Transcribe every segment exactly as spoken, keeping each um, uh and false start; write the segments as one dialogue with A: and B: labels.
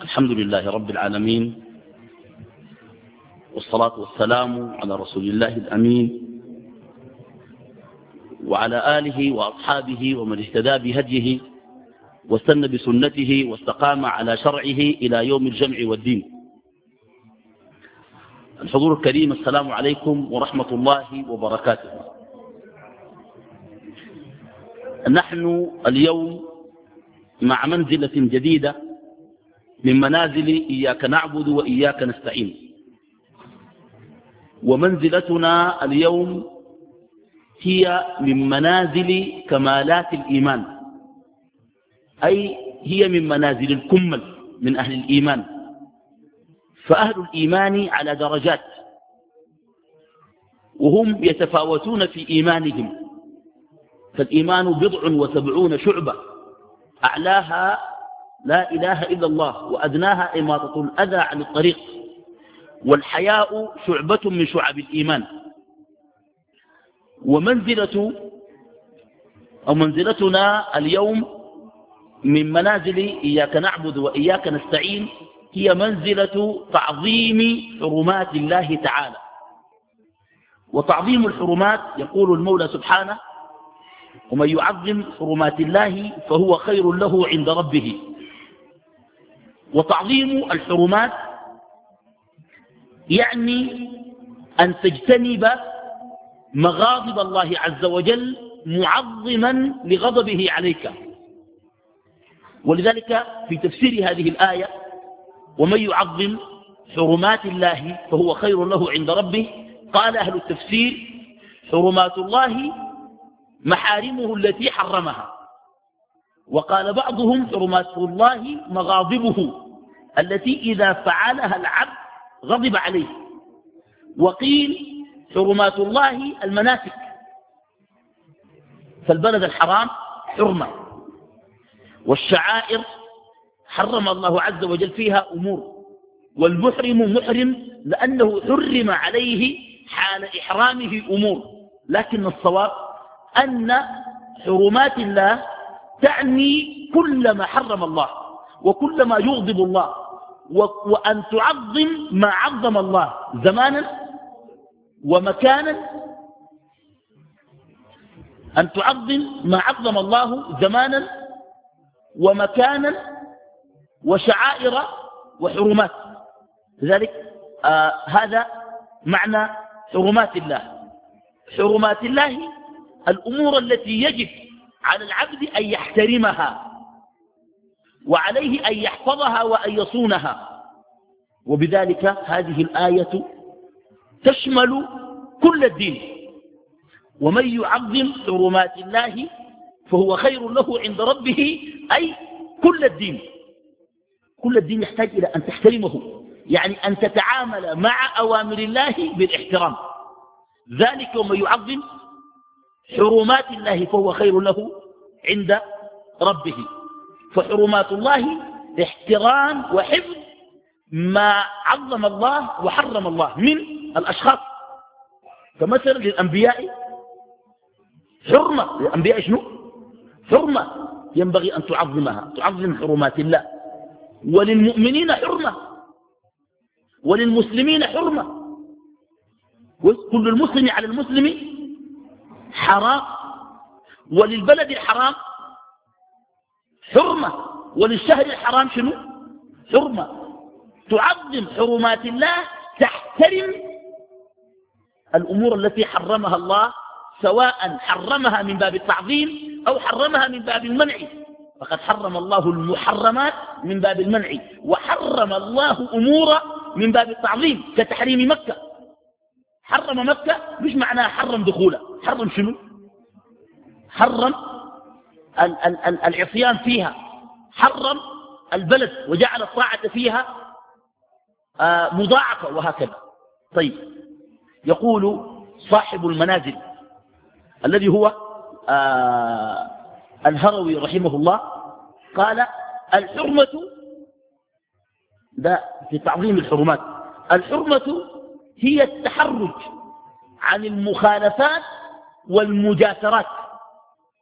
A: الحمد لله رب العالمين، والصلاة والسلام على رسول الله الأمين وعلى آله وأصحابه ومن اهتدى بهديه واستنى بسنته واستقام على شرعه إلى يوم الجمع والدين. الحضور الكريم، السلام عليكم ورحمة الله وبركاته. نحن اليوم مع منزلة جديدة من منازل إياك نعبد وإياك نستعين، ومنزلتنا اليوم هي من منازل كمالات الإيمان، أي هي من منازل الكمل من أهل الإيمان. فأهل الإيمان على درجات، وهم يتفاوتون في إيمانهم، فالإيمان بضع وسبعون شعبة، أعلاها لا إله إلا الله، وأدناها إماطة الأذى عن الطريق، والحياء شعبة من شعب الإيمان. ومنزلة أو منزلتنا اليوم من منازل إياك نعبد وإياك نستعين هي منزلة تعظيم حرمات الله تعالى. وتعظيم الحرمات يقول المولى سبحانه: ومن يعظم حرمات الله فهو خير له عند ربه. وتعظيم الحرمات يعني أن تجتنب مغاضب الله عز وجل معظما لغضبه عليك. ولذلك في تفسير هذه الآية: ومن يعظم حرمات الله فهو خير له عند ربه، قال أهل التفسير: حرمات الله محارمه التي حرمها. وقال بعضهم: حرمات الله مغاضبه التي إذا فعلها العبد غضب عليه. وقيل: حرمات الله المناسك، فالبلد الحرام حرمة، والشعائر حرم الله عز وجل فيها أمور، والمحرم محرم لأنه حرم عليه حال إحرامه أمور. لكن الصواب أن حرمات الله تعني كل ما حرم الله وكل ما يغضب الله، وأن تعظم ما عظم الله زمانا ومكانا، أن تعظم ما عظم الله زمانا ومكانا وشعائر وحرمات. لذلك آه هذا معنى حرمات الله. حرمات الله الأمور التي يجب على العبد أن يحترمها، وعليه أن يحفظها وأن يصونها. وبذلك هذه الآية تشمل كل الدين. ومن يعظم حرمات الله فهو خير له عند ربه، أي كل الدين. كل الدين يحتاج إلى أن تحترمه، يعني أن تتعامل مع أوامر الله بالاحترام. ذلك ومن يعظم حرمات الله فهو خير له عند ربه. فحرمات الله احترام وحفظ ما عظم الله وحرم الله من الأشخاص. فمثلا للأنبياء حرمة، للأنبياء شنو؟ حرمة ينبغي أن تعظمها، تعظم حرمات الله. وللمؤمنين حرمة، وللمسلمين حرمة. كل المسلم على المسلم حرام. وللبلد الحرام حرمة، وللشهر الحرام شنو؟ حرمة. تعظم حرمات الله، تحترم الأمور التي حرمها الله، سواء حرمها من باب التعظيم أو حرمها من باب المنع. فقد حرم الله المحرمات من باب المنع، وحرم الله أمور من باب التعظيم كتحريم مكة. حرم مكة مش معناها حرم دخولها، حرم شنو؟ حرم ال ال ال العصيان فيها، حرم البلد وجعل الطاعة فيها آه مضاعفة، وهكذا. طيب، يقول صاحب المنازل الذي هو آه الهروي رحمه الله، قال: الحرمة، ده في تعظيم الحرمات، الحرمة هي التحرج عن المخالفات والمجاسرات.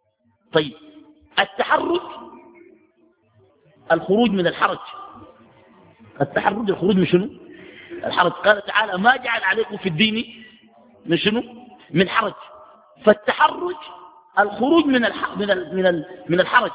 A: طيب، التحرج الخروج من الحرج، التحرج الخروج من شنو؟ الحرج. قال تعالى ما جعل عليكم في الدين من شنو؟ من حرج. فالتحرج الخروج من الح... من ال... من ال... من الحرج.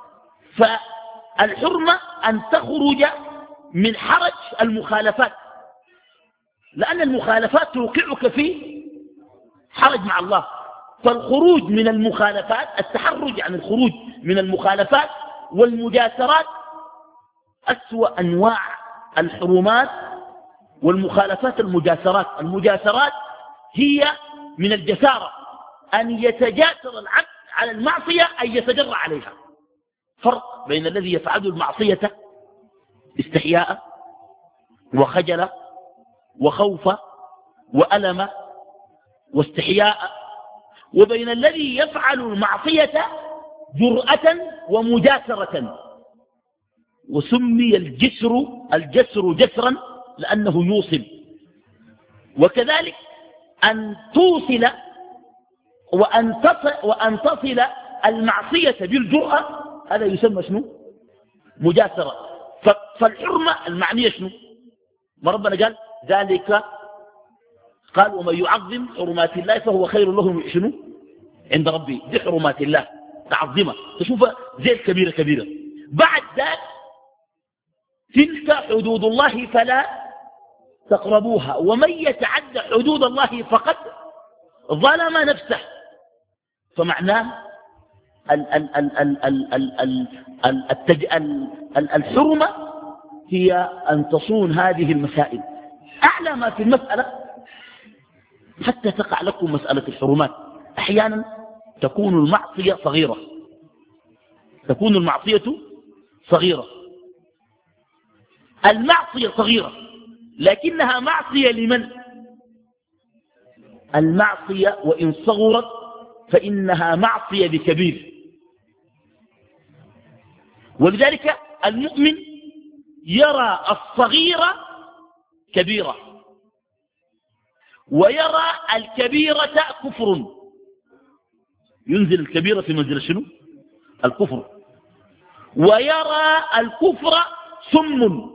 A: فالحرمة أن تخرج من حرج المخالفات، لأن المخالفات توقعك في حرج مع الله. فالخروج من المخالفات، التحرج عن الخروج من المخالفات والمجاسرات أسوأ أنواع الحرمات والمخالفات. المجاسرات المجاسرات هي من الجسارة أن يتجاسر العبد على المعصية أن يتجرع عليها. فرق بين الذي يفعل المعصية استحياء وخجل وخوف وألم واستحياء، وبين الذي يفعل المعصية جرأة ومجاسرة. وسمي الجسر الجسر جسرا لأنه يوصل. وكذلك أن توصل وأن تصل, وأن تصل المعصية بالجرأة هذا يسمى شنو؟ مجاسرة. فالحرمة المعنية شنو؟ ما ربنا قال ذلك، قال ومن يعظم حرمات الله فهو خير له شنو؟ عند ربي. دي حرمات الله تعظمها تشوفها زي الكبيرة كبيرة. بعد ذلك تلك حدود الله فلا تقربوها ومن يتعدى حدود الله فقد ظلم نفسه. فمعناه الحرمة هي أن تصون هذه المسائل. أعلى ما في المسألة حتى تقع لكم مسألة الحرمات. أحيانا تكون المعصية صغيرة تكون المعصية صغيرة المعصية صغيرة لكنها معصية لمن؟ المعصية وإن صغرت فإنها معصية بكبير. ولذلك المؤمن يرى الصغيرة كبيرة ويرى الكبيرة كفر. ينزل الكبيرة في منزل شنو؟ الكفر. ويرى الكفر سم.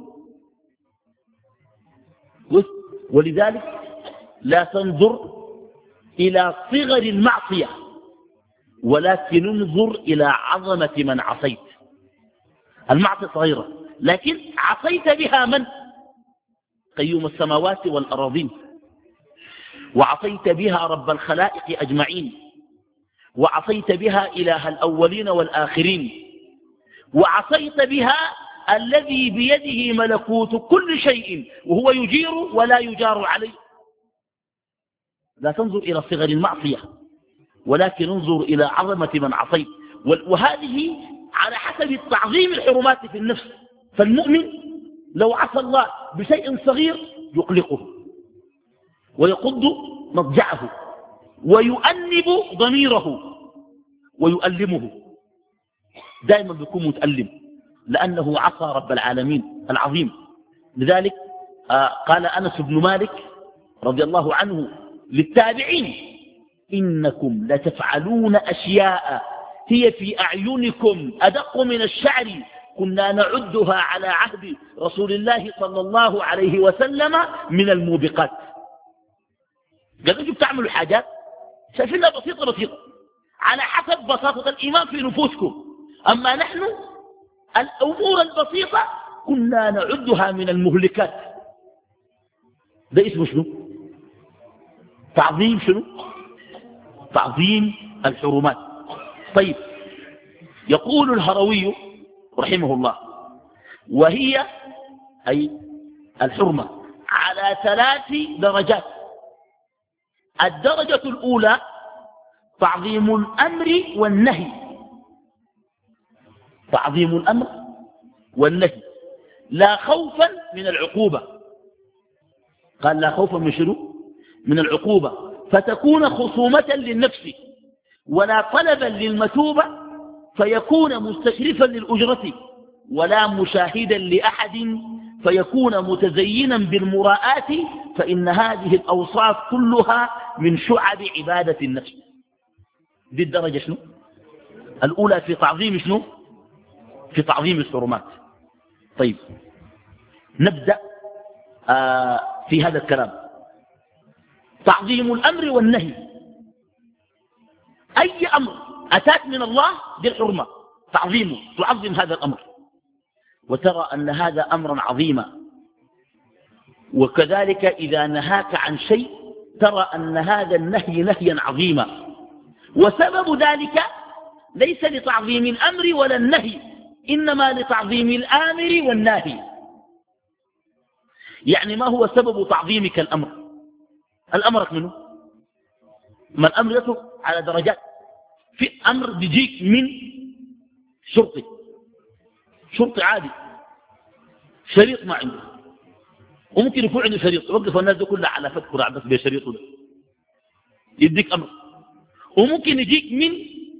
A: ولذلك لا تنظر إلى صغر المعصية ولكن انظر إلى عظمة من عصيت. المعصية صغيرة لكن عصيت بها من؟ قيوم السماوات والأراضين، وعصيت بها رب الخلائق أجمعين، وعصيت بها إله الأولين والآخرين، وعصيت بها الذي بيده ملكوت كل شيء وهو يجير ولا يجار عليه. لا تنظر إلى صغر المعصية ولكن انظر إلى عظمة من عصيت. وهذه على حسب تعظيم الحرمات في النفس. فالمؤمن لو عصى الله بشيء صغير يقلقه ويقض مضجعه ويؤنب ضميره ويؤلمه. دائما بيكون متألم لأنه عصى رب العالمين العظيم. لذلك آه قال أنس بن مالك رضي الله عنه للتابعين إنكم لتفعلون أشياء هي في أعينكم أدق من الشعر كنا نعدها على عهد رسول الله صلى الله عليه وسلم من الموبقات. قال انتم بتعملوا حاجات شايفينها بسيطة بسيطة على حسب بساطة الإيمان في نفوسكم، أما نحن الأمور البسيطة كنا نعدها من المهلكات. ده اسمه شنو؟ تعظيم شنو؟ تعظيم الحرمات. طيب يقول الهروي رحمه الله وهي أي الحرمة على ثلاث درجات. الدرجة الأولى تعظيم الأمر والنهي. تعظيم الأمر والنهي لا خوفا من العقوبة. قال لا خوفا من شنو؟ من العقوبة، فتكون خصومة للنفس ولا طلبا للمثوبة فيكون مستشرفا للأجرة ولا مشاهدا لأحد فيكون متزينا بالمراءات، فإن هذه الأوصاف كلها من شعب عبادة النفس. دي الدرجة شنو؟ الأولى في تعظيم شنو؟ في تعظيم الحرمات. طيب نبدأ آه في هذا الكلام. تعظيم الأمر والنهي، أي أمر أتاك من الله دي الحرمة، تعظيمه، تعظم هذا الأمر، وترى أن هذا أمرا عظيما. وكذلك إذا نهاك عن شيء ترى أن هذا النهي نهيا عظيما، وسبب ذلك ليس لتعظيم الأمر ولا النهي، إنما لتعظيم الآمر والناهي. يعني ما هو سبب تعظيمك الأمر؟ الأمرك منه؟ ما الأمر يترك على درجات. في أمر بيجيك من شرطي، شرطي عادي شريط ما عنده، وممكن يكون عنده شريط يوقف الناس دي كلها على فك كرة بس بشريطه ده يديك أمر. وممكن يجيك من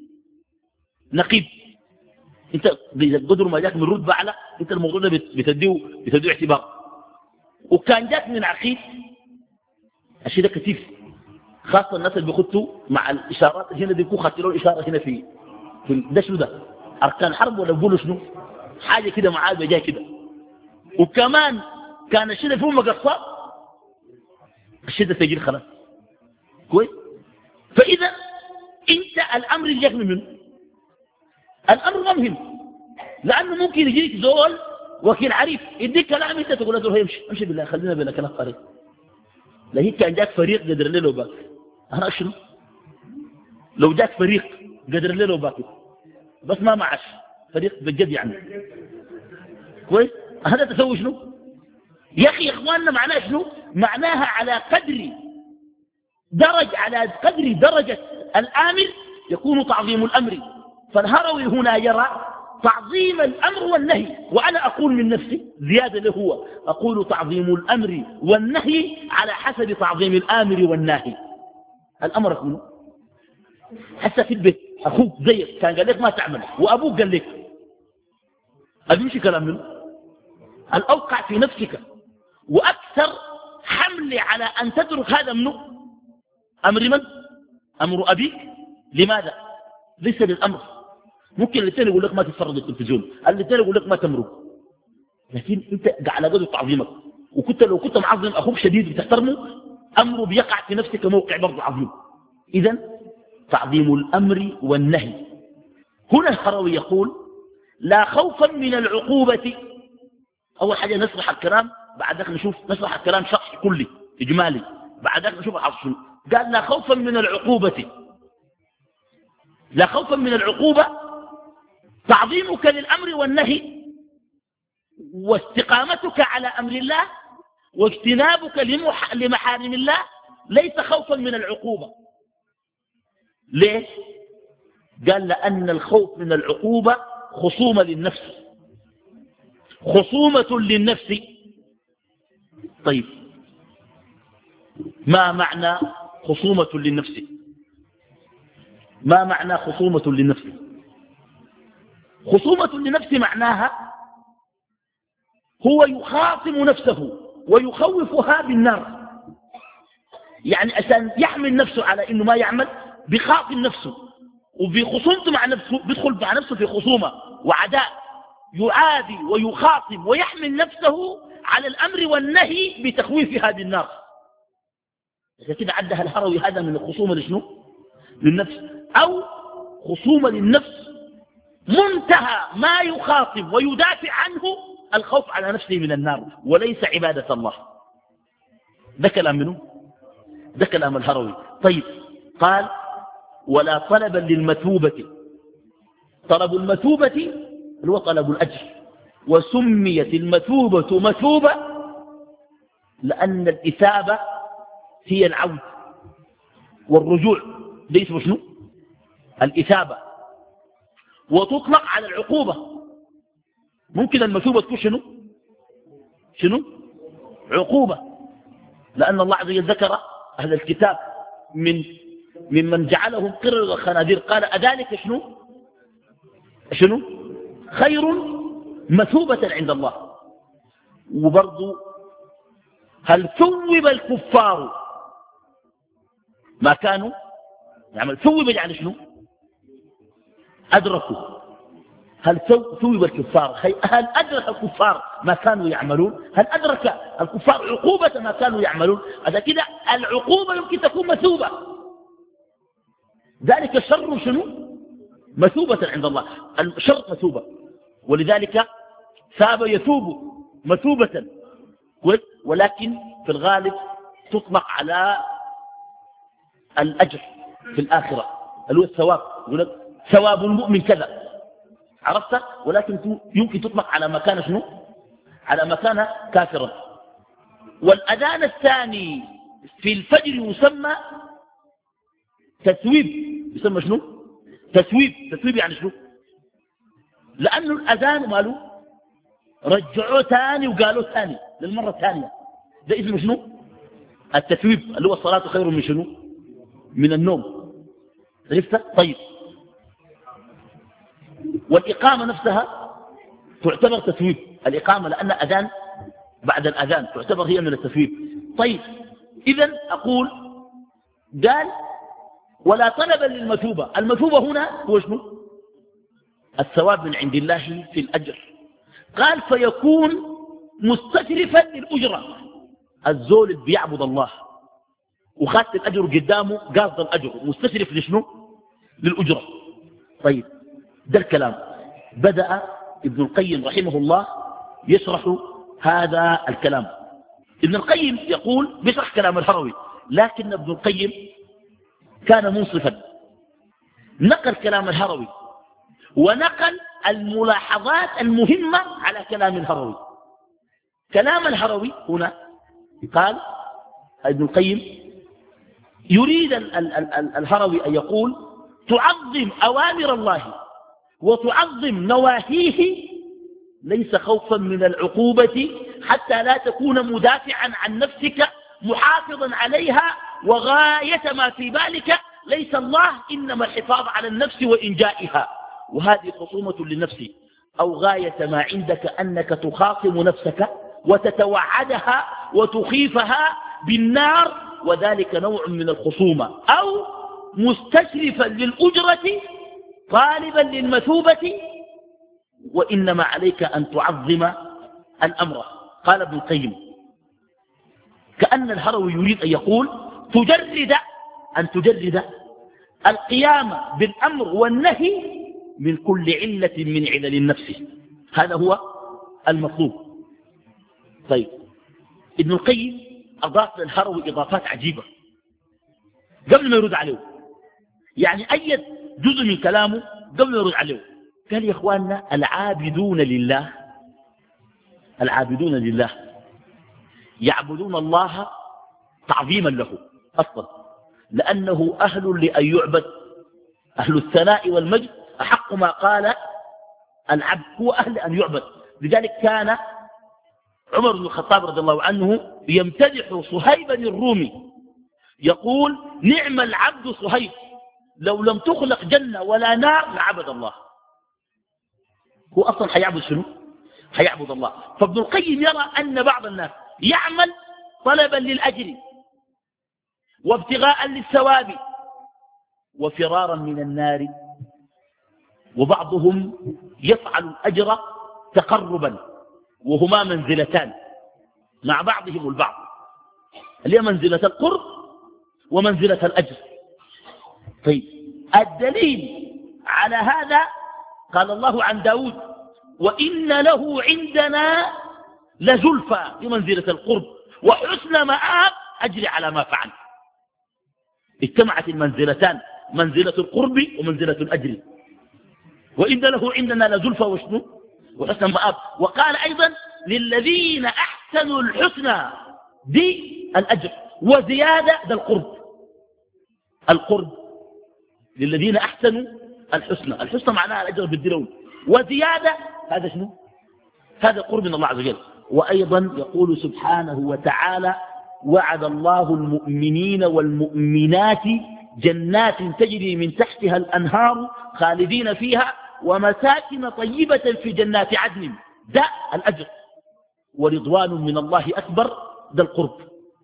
A: نقيب، انت قدر ما جاك من رتبة أعلى انت الموضوع ده بتديه بتديه اعتبار. وكان جاك من عقيد، الشيء ده كثير، خاصة الناس اللي بيخطوا مع الإشارات هنا دي يكون خاطروا الإشارة هنا في في ده شنو ده أركان حرب ولا بيقولوا شنو حاجة كده معاه جاي كده. وكمان كان الشيء ده فيه مقصات، الشيء ده تجيل خلاص كويس. فإذا انت الأمر اللي جاك منه الأمر مهم، لأنه ممكن يجيك زول وكيل عريف يديك كلام انت تقول له يمشي امشي بالله خلينا بينا كلام قريب. لا هي كان جاك فريق قدر له باك انا شنو لو جاك فريق قدر له باك بس ما معش فريق بجد يعني كويس. هذا تسوي شنو يا اخي؟ يا اخواننا معناها شنو؟ معناها على قدر درج على قدر درجة الآمر يكون تعظيم الأمر. فالهروي هنا يرى تعظيم الأمر والنهي، وأنا أقول من نفسي زيادة له هو أقول تعظيم الأمر والنهي على حسب تعظيم الآمر والناهي. الأمر منه حتى في البيت أخوك زيك كان قال لك ما تعمل وأبوك قال لك أبيمشي كلام منه الأوقع في نفسك وأكثر حمل على أن تترك هذا منه أمر من؟ أمر أبيك. لماذا؟ ليس للأمر. ممكن الاثنين يقول لك ما تتفرج التلفزيون، الاثنين يقول لك ما تمرق، لكن انت على قدر تعظيمك. وكنت لو كنت معظم اخوك شديد بتحترمه امره بيقع في نفسك موقع برضه عظيم. اذا تعظيم الامر والنهي. هنا الهروي يقول لا خوفا من العقوبة. اول حاجه نشرح الكلام بعد ذلك نشوف نشرح الكلام شخص كلي اجمالي بعد ذلك نشوف الحصول. قال لا خوفا من العقوبة، لا خوفا من العقوبة تعظيمك للأمر والنهي واستقامتك على أمر الله واجتنابك لمحارم الله ليس خوفا من العقوبة. ليه؟ قال لأن الخوف من العقوبة خصومة للنفس، خصومة للنفس. طيب ما معنى خصومة للنفس؟ ما معنى خصومة للنفس؟ خصومة للنفس معناها هو يخاصم نفسه ويخوفها بالنار. يعني عشان يحمل نفسه على انه ما يعمل بخاصم نفسه وبخصومته مع نفسه، بيدخل مع نفسه في خصومة وعداء، يعادي ويخاصم ويحمل نفسه على الأمر والنهي بتخويفها بالنار. إذا كده عدها الهروي هذا من الخصومة لشنو؟ للنفس، أو خصومة للنفس منتهى ما يخاطب ويدافع عنه الخوف على نفسه من النار وليس عبادة الله. ده كلام منه؟ ده كلام الهروي. طيب قال ولا طلبا للمثوبة. طلب المثوبة اللي هو طلب الأجر، وسميت المثوبة مثوبة لأن الإثابة هي العود والرجوع، ده اسمه شنو؟ الإثابة. وتطلق على العقوبة. ممكن المثوبة تكون شنو؟ شنو؟ عقوبة، لأن الله عز وجل ذكر أهل الكتاب من ممن جعلهم قردة وخنازير قال أذلك شنو؟ شنو؟ خير مثوبة عند الله. وبرضو هل ثوب الكفار ما كانوا يعمل؟ ثوب يعني شنو؟ أدركوا. هل ثوب الكفار؟ هل أدرك الكفار ما كانوا يعملون؟ هل أدرك الكفار عقوبة ما كانوا يعملون؟ هذا كده العقوبة يمكن تكون مثوبة، ذلك الشر شنو؟ مثوبة عند الله، الشر مثوبة، ولذلك ثاب يثوب مثوبة، ولكن في الغالب تطلق على الأجر في الآخرة اللي هو الثواب، يقول لك ثواب المؤمن كذا، عرفت؟ ولكن يمكن تطلق على ما كان شنو؟ على ما كان كافرا. والأذان الثاني في الفجر يسمى تثويب، يسمى شنو؟ تثويب. تثويب يعني شنو؟ لأنه الأذان ماله رجعوه ثاني وقالوا ثاني للمرة الثانية، ده اسمه شنو؟ التثويب، اللي هو الصلاة خير من شنو؟ من النوم. عرفت؟ طيب، والإقامة نفسها تعتبر تثويب، الإقامة لأن أذان بعد الأذان تعتبر هي من التثويب. طيب، إذن أقول قال ولا طلبا للمثوبة، المثوبة هنا هو شنو؟ الثواب من عند الله في الأجر. قال فيكون مستشرفا للأجرة، الزول اللي بيعبد الله وخاص الأجر قدامه قاصد الأجر، مستشرف لشنو؟ للأجرة. طيب، ده الكلام. بدأ ابن القيم رحمه الله يشرح هذا الكلام. ابن القيم يقول بيشرح كلام الهروي، لكن ابن القيم كان منصفا، نقل كلام الهروي ونقل الملاحظات المهمة على كلام الهروي. كلام الهروي هنا قال ابن القيم يريد الهروي أن يقول تعظم أوامر الله وتعظم نواهيه ليس خوفا من العقوبة حتى لا تكون مدافعا عن نفسك محافظا عليها، وغاية ما في بالك ليس الله إنما الحفاظ على النفس وإنجائها، وهذه خصومة للنفس، أو غاية ما عندك أنك تخاصم نفسك وتتوعدها وتخيفها بالنار، وذلك نوع من الخصومة، أو مستشرفا للأجرة طالبا للمثوبة، وإنما عليك أن تعظم الأمر. قال ابن القيم كأن الهروي يريد أن يقول تجرد أن تجرد القيام بالأمر والنهي من كل علة من علل النفس، هذا هو المطلوب. طيب، ابن القيم أضاف للهروي إضافات عجيبة قبل ما يرد عليه، يعني أي جزء من كلامه قبل ما يرد عليه قال يا إخواننا العابدون لله، العابدون لله يعبدون الله تعظيما له أصلا، لأنه أهل لأن يعبد، أهل الثناء والمجد أحق ما قال العبد، هو أهل أن يعبد. لذلك كان عمر بن الخطاب رضي الله عنه يمتدح صهيبا الرومي يقول نعم العبد صهيب لو لم تخلق جنة ولا نار لعبد الله، هو أصلا حيعبد شنو؟ حيعبد الله. فابن القيم يرى أن بعض الناس يعمل طلبا للأجر وابتغاء للثواب وفرارا من النار، وبعضهم يفعل الأجر تقربا، وهما منزلتان مع بعضهم البعض، اللي هي منزلة القرب ومنزلة الأجر. طيب، الدليل على هذا قال الله عن داود وإن له عندنا لزلفى، في منزلة القرب وحسن مآب أجري على ما فعل. اجتمعت المنزلتان، منزلة القرب ومنزلة الأجر. وإن له عندنا لزلفى وشنو وحسن مآب. وقال أيضا للذين أحسنوا الحسنى دي الأجر وزيادة ده القرب، القرب للذين أحسنوا الحسنى، الحسنى معناها الأجر بالدرون، وزيادة هذا شنو؟ هذا قرب من الله عز وجل. وأيضا يقول سبحانه وتعالى وعد الله المؤمنين والمؤمنات جنات تجري من تحتها الأنهار خالدين فيها ومساكن طيبة في جنات عدن، ده الأجر. ورضوان من الله أكبر، ده القرب.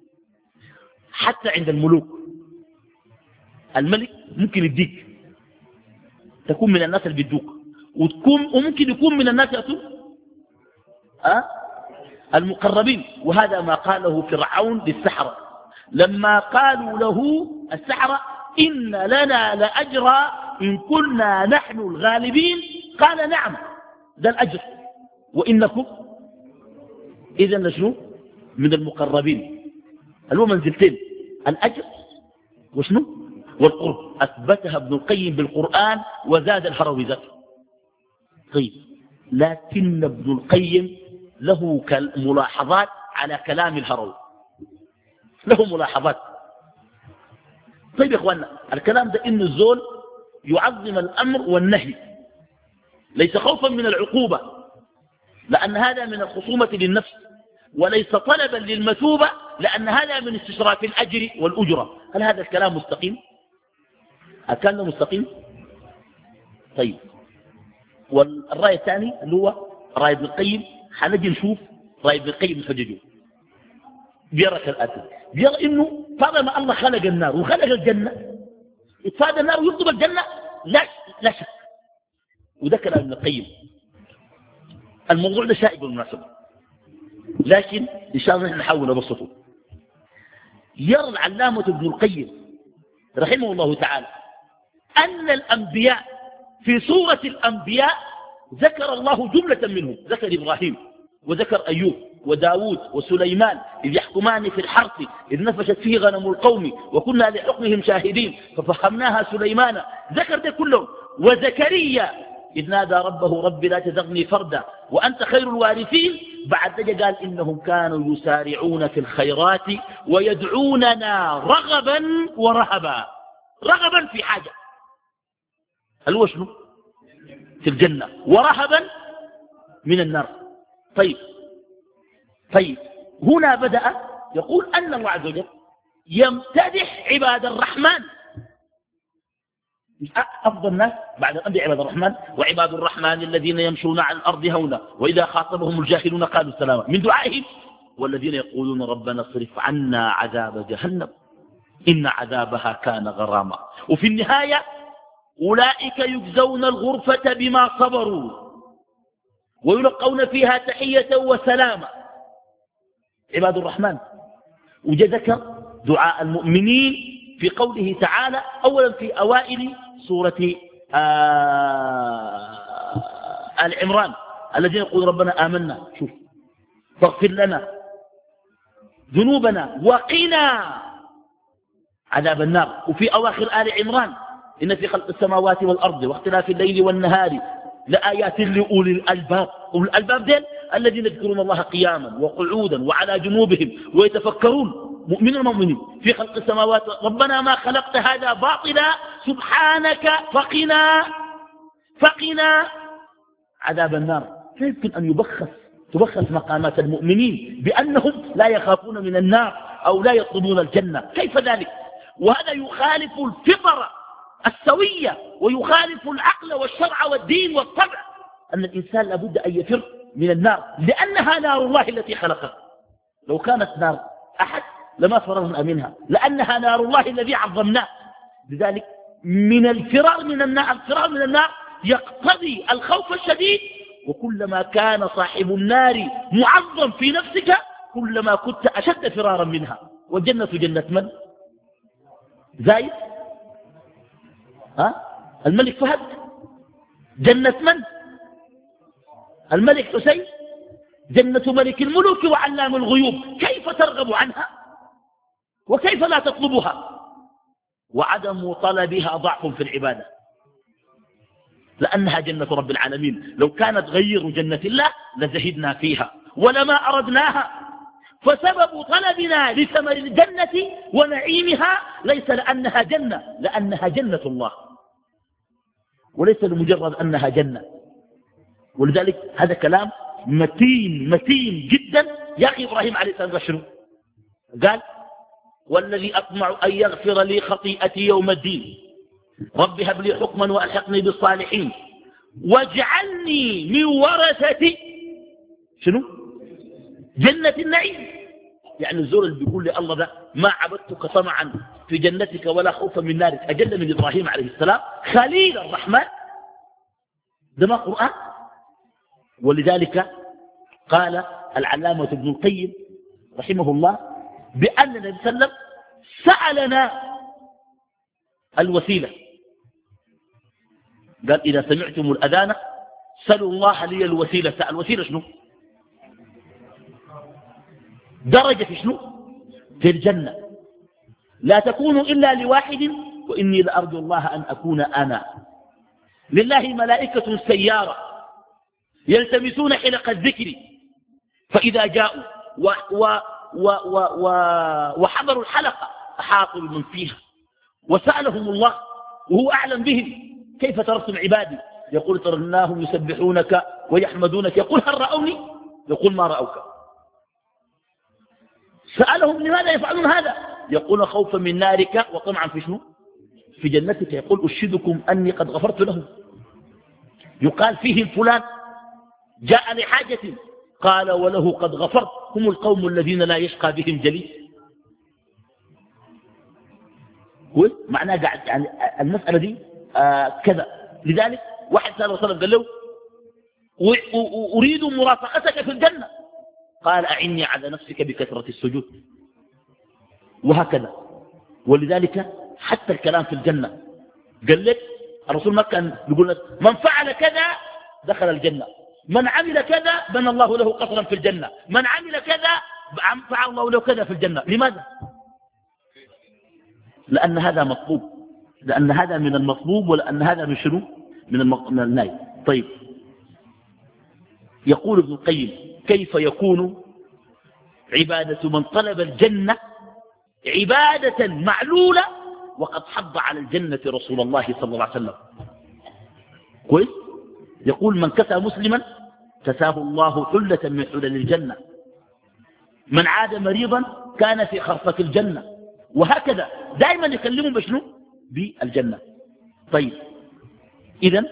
A: حتى عند الملوك الملك ممكن يديك، تكون من الناس اللي بيدوك، وتكون وممكن يكون من الناس يأتون أه؟ المقربين. وهذا ما قاله فرعون للسحرة لما قالوا له السحرة إن لنا لأجرا إن كنا نحن الغالبين قال نعم ده الأجر وإنكم إذا لشنو من المقربين. هو منزلتين الأجر وشنو والقرب. أثبتها ابن القيم بالقرآن وزاد الهروي ذاته. طيب لكن ابن القيم له ملاحظات على كلام الهروي، له ملاحظات. طيب يا إخواننا الكلام ده إن الزول يعظم الأمر والنهي ليس خوفا من العقوبة لأن هذا من الخصومة للنفس، وليس طلبا للمثوبة لأن هذا من استشراف الأجر والأجرة. هل هذا الكلام مستقيم؟ أكان مستقيم؟ طيب والرأي الثاني اللي هو رأي ابن القيم حنجي نشوف رأي ابن القيم نحججه. بيرى كالآتي، بيرى إنه طالما الله خلق النار وخلق الجنة يتفادى النار ويطلب الجنة لا لا شك. وده كلام ابن القيم. الموضوع ده شائك بالمناسبة لكن إن شاء الله نحن نحاول نبسطه. يرى العلامة ابن القيم رحمه الله تعالى أن الأنبياء في سورة الأنبياء ذكر الله جملة منهم، ذكر إبراهيم وذكر أيوب وداود وسليمان إذ يحكمان في الحرث إذ نفشت فيه غنم القوم وكنا لحكمهم شاهدين ففهمناها سليمان، ذكر ده كله. وزكريا إذ نادى ربه رب لا تذرني فردا وأنت خير الوارثين. بعد ذلك قال إنهم كانوا يسارعون في الخيرات ويدعوننا رغبا ورهبا. رغبا في حاجة هل هو شنو في الجنة، ورهبا من النار. طيب طيب هنا بدأ يقول أن الله عز وجل يمتدح عباد الرحمن. أفضل الناس بعد الأنبياء عباد الرحمن وعباد الرحمن الذين يمشون على الأرض هونا وإذا خاطبهم الجاهلون قالوا سلاما من دعائهم والذين يقولون ربنا اصرف عنا عذاب جهنم إن عذابها كان غراما. وفي النهاية أولئك يجزون الغرفة بما صبروا ويلقون فيها تحية وسلاما. عباد الرحمن. وجاء ذكر دعاء المؤمنين في قوله تعالى أولا في أوائل سورة آل عمران الذين يقولون ربنا آمنا شوف فاغفر لنا ذنوبنا وقنا عذاب النار. وفي أواخر آل عمران إن في خلق السماوات والأرض واختلاف الليل والنهار لآيات لأولي الألباب. أولي الألباب دين الذين يذكرون الله قياما وقعودا وعلى جنوبهم ويتفكرون مؤمنين ومؤمنين في خلق السماوات ربنا ما خلقت هذا باطلا سبحانك فقنا فقنا عذاب النار. لا يمكن أن يبخس تبخس مقامات المؤمنين بأنهم لا يخافون من النار أو لا يطلبون الجنة. كيف ذلك؟ وهذا يخالف الفطرة السوية ويخالف العقل والشرع والدين والطبع أن الإنسان لابد أن يفر من النار لأنها نار الله التي خلقها. لو كانت نار أحد لما فررنا منها لأنها نار الله الذي عظمناه. لذلك من الفرار من النار الفرار من النار يقتضي الخوف الشديد. وكلما كان صاحب النار معظم في نفسك كلما كنت أشد فرارا منها. والجنة جنة من؟ زايد؟ ها؟ الملك فهد؟ جنة من؟ الملك حسين؟ جنة ملك الملوك وعلام الغيوب. كيف ترغب عنها وكيف لا تطلبها؟ وعدم طلبها ضعف في العبادة لأنها جنة رب العالمين. لو كانت غير جنة الله لزهدنا فيها ولما أردناها. فسبب طلبنا لثمر الجنة ونعيمها ليس لأنها جنة لأنها جنة الله وليس لمجرد أنها جنة. ولذلك هذا كلام متين متين جدا. يا أخي إبراهيم عليه السلام شنو قال؟ والذي أطمع أن يغفر لي خطيئتي يوم الدين رب هب لي حكما وألحقني بالصالحين واجعلني من ورثة شنو جنة النعيم. يعني الزور اللي بيقول لي الله ده ما عبدتك طمعا في جنتك ولا خوفا من نارك أجل من إبراهيم عليه السلام خليل الرحمن. ده ما قرآن. ولذلك قال العلامة ابن القيم رحمه الله بأن النبي صلى الله عليه وسلم سألنا الوسيلة. قال إذا سمعتم الأذان سألوا الله لي الوسيلة. الوسيلة شنو؟ درجة في شنو؟ في الجنة لا تكون إلا لواحد وإني لأرجو الله أن أكون أنا. لله ملائكة سيارة يلتمسون حلق الذكر فإذا جاءوا و و و و و وحضروا الحلقة أحاطوا بمن فيها وسألهم الله وهو أعلم بهم كيف تركتم عبادي؟ يقول ترناهم يسبحونك ويحمدونك. يقول هل رأوني؟ يقول ما رأوك. سألهم لماذا يفعلون هذا؟ يقول خوفا من نارك وطمعا في شنو؟ في جنتك. يقول أشهدكم أني قد غفرت لهم. يقال فيهم فلان جاء لحاجة قال وله قد غفرت. هم القوم الذين لا يشقى بهم جليس. معناه قاعد يعني المسألة دي آه كذا. لذلك واحد سأل الله قال له أريد مرافقتك في الجنة قال أعني على نفسك بكثرة السجود. وهكذا. ولذلك حتى الكلام في الجنة قال لك الرسول ما كان يقول لك من فعل كذا دخل الجنة، من عمل كذا بنى الله له قصرا في الجنة، من عمل كذا فعل الله له كذا في الجنة. لماذا؟ لأن هذا مطلوب، لأن هذا من المطلوب، ولأن هذا من شنو؟ من, من الناي. طيب يقول ابن القيم كيف يكون عبادة من طلب الجنة عبادة معلولة وقد حض على الجنة رسول الله صلى الله عليه وسلم؟ كويس. يقول من كسى مسلما كساه الله حلة من حلل الجنة، من عاد مريضا كان في خرفة الجنة، وهكذا دائما يكلمون بشنو؟ بالجنة. طيب إذن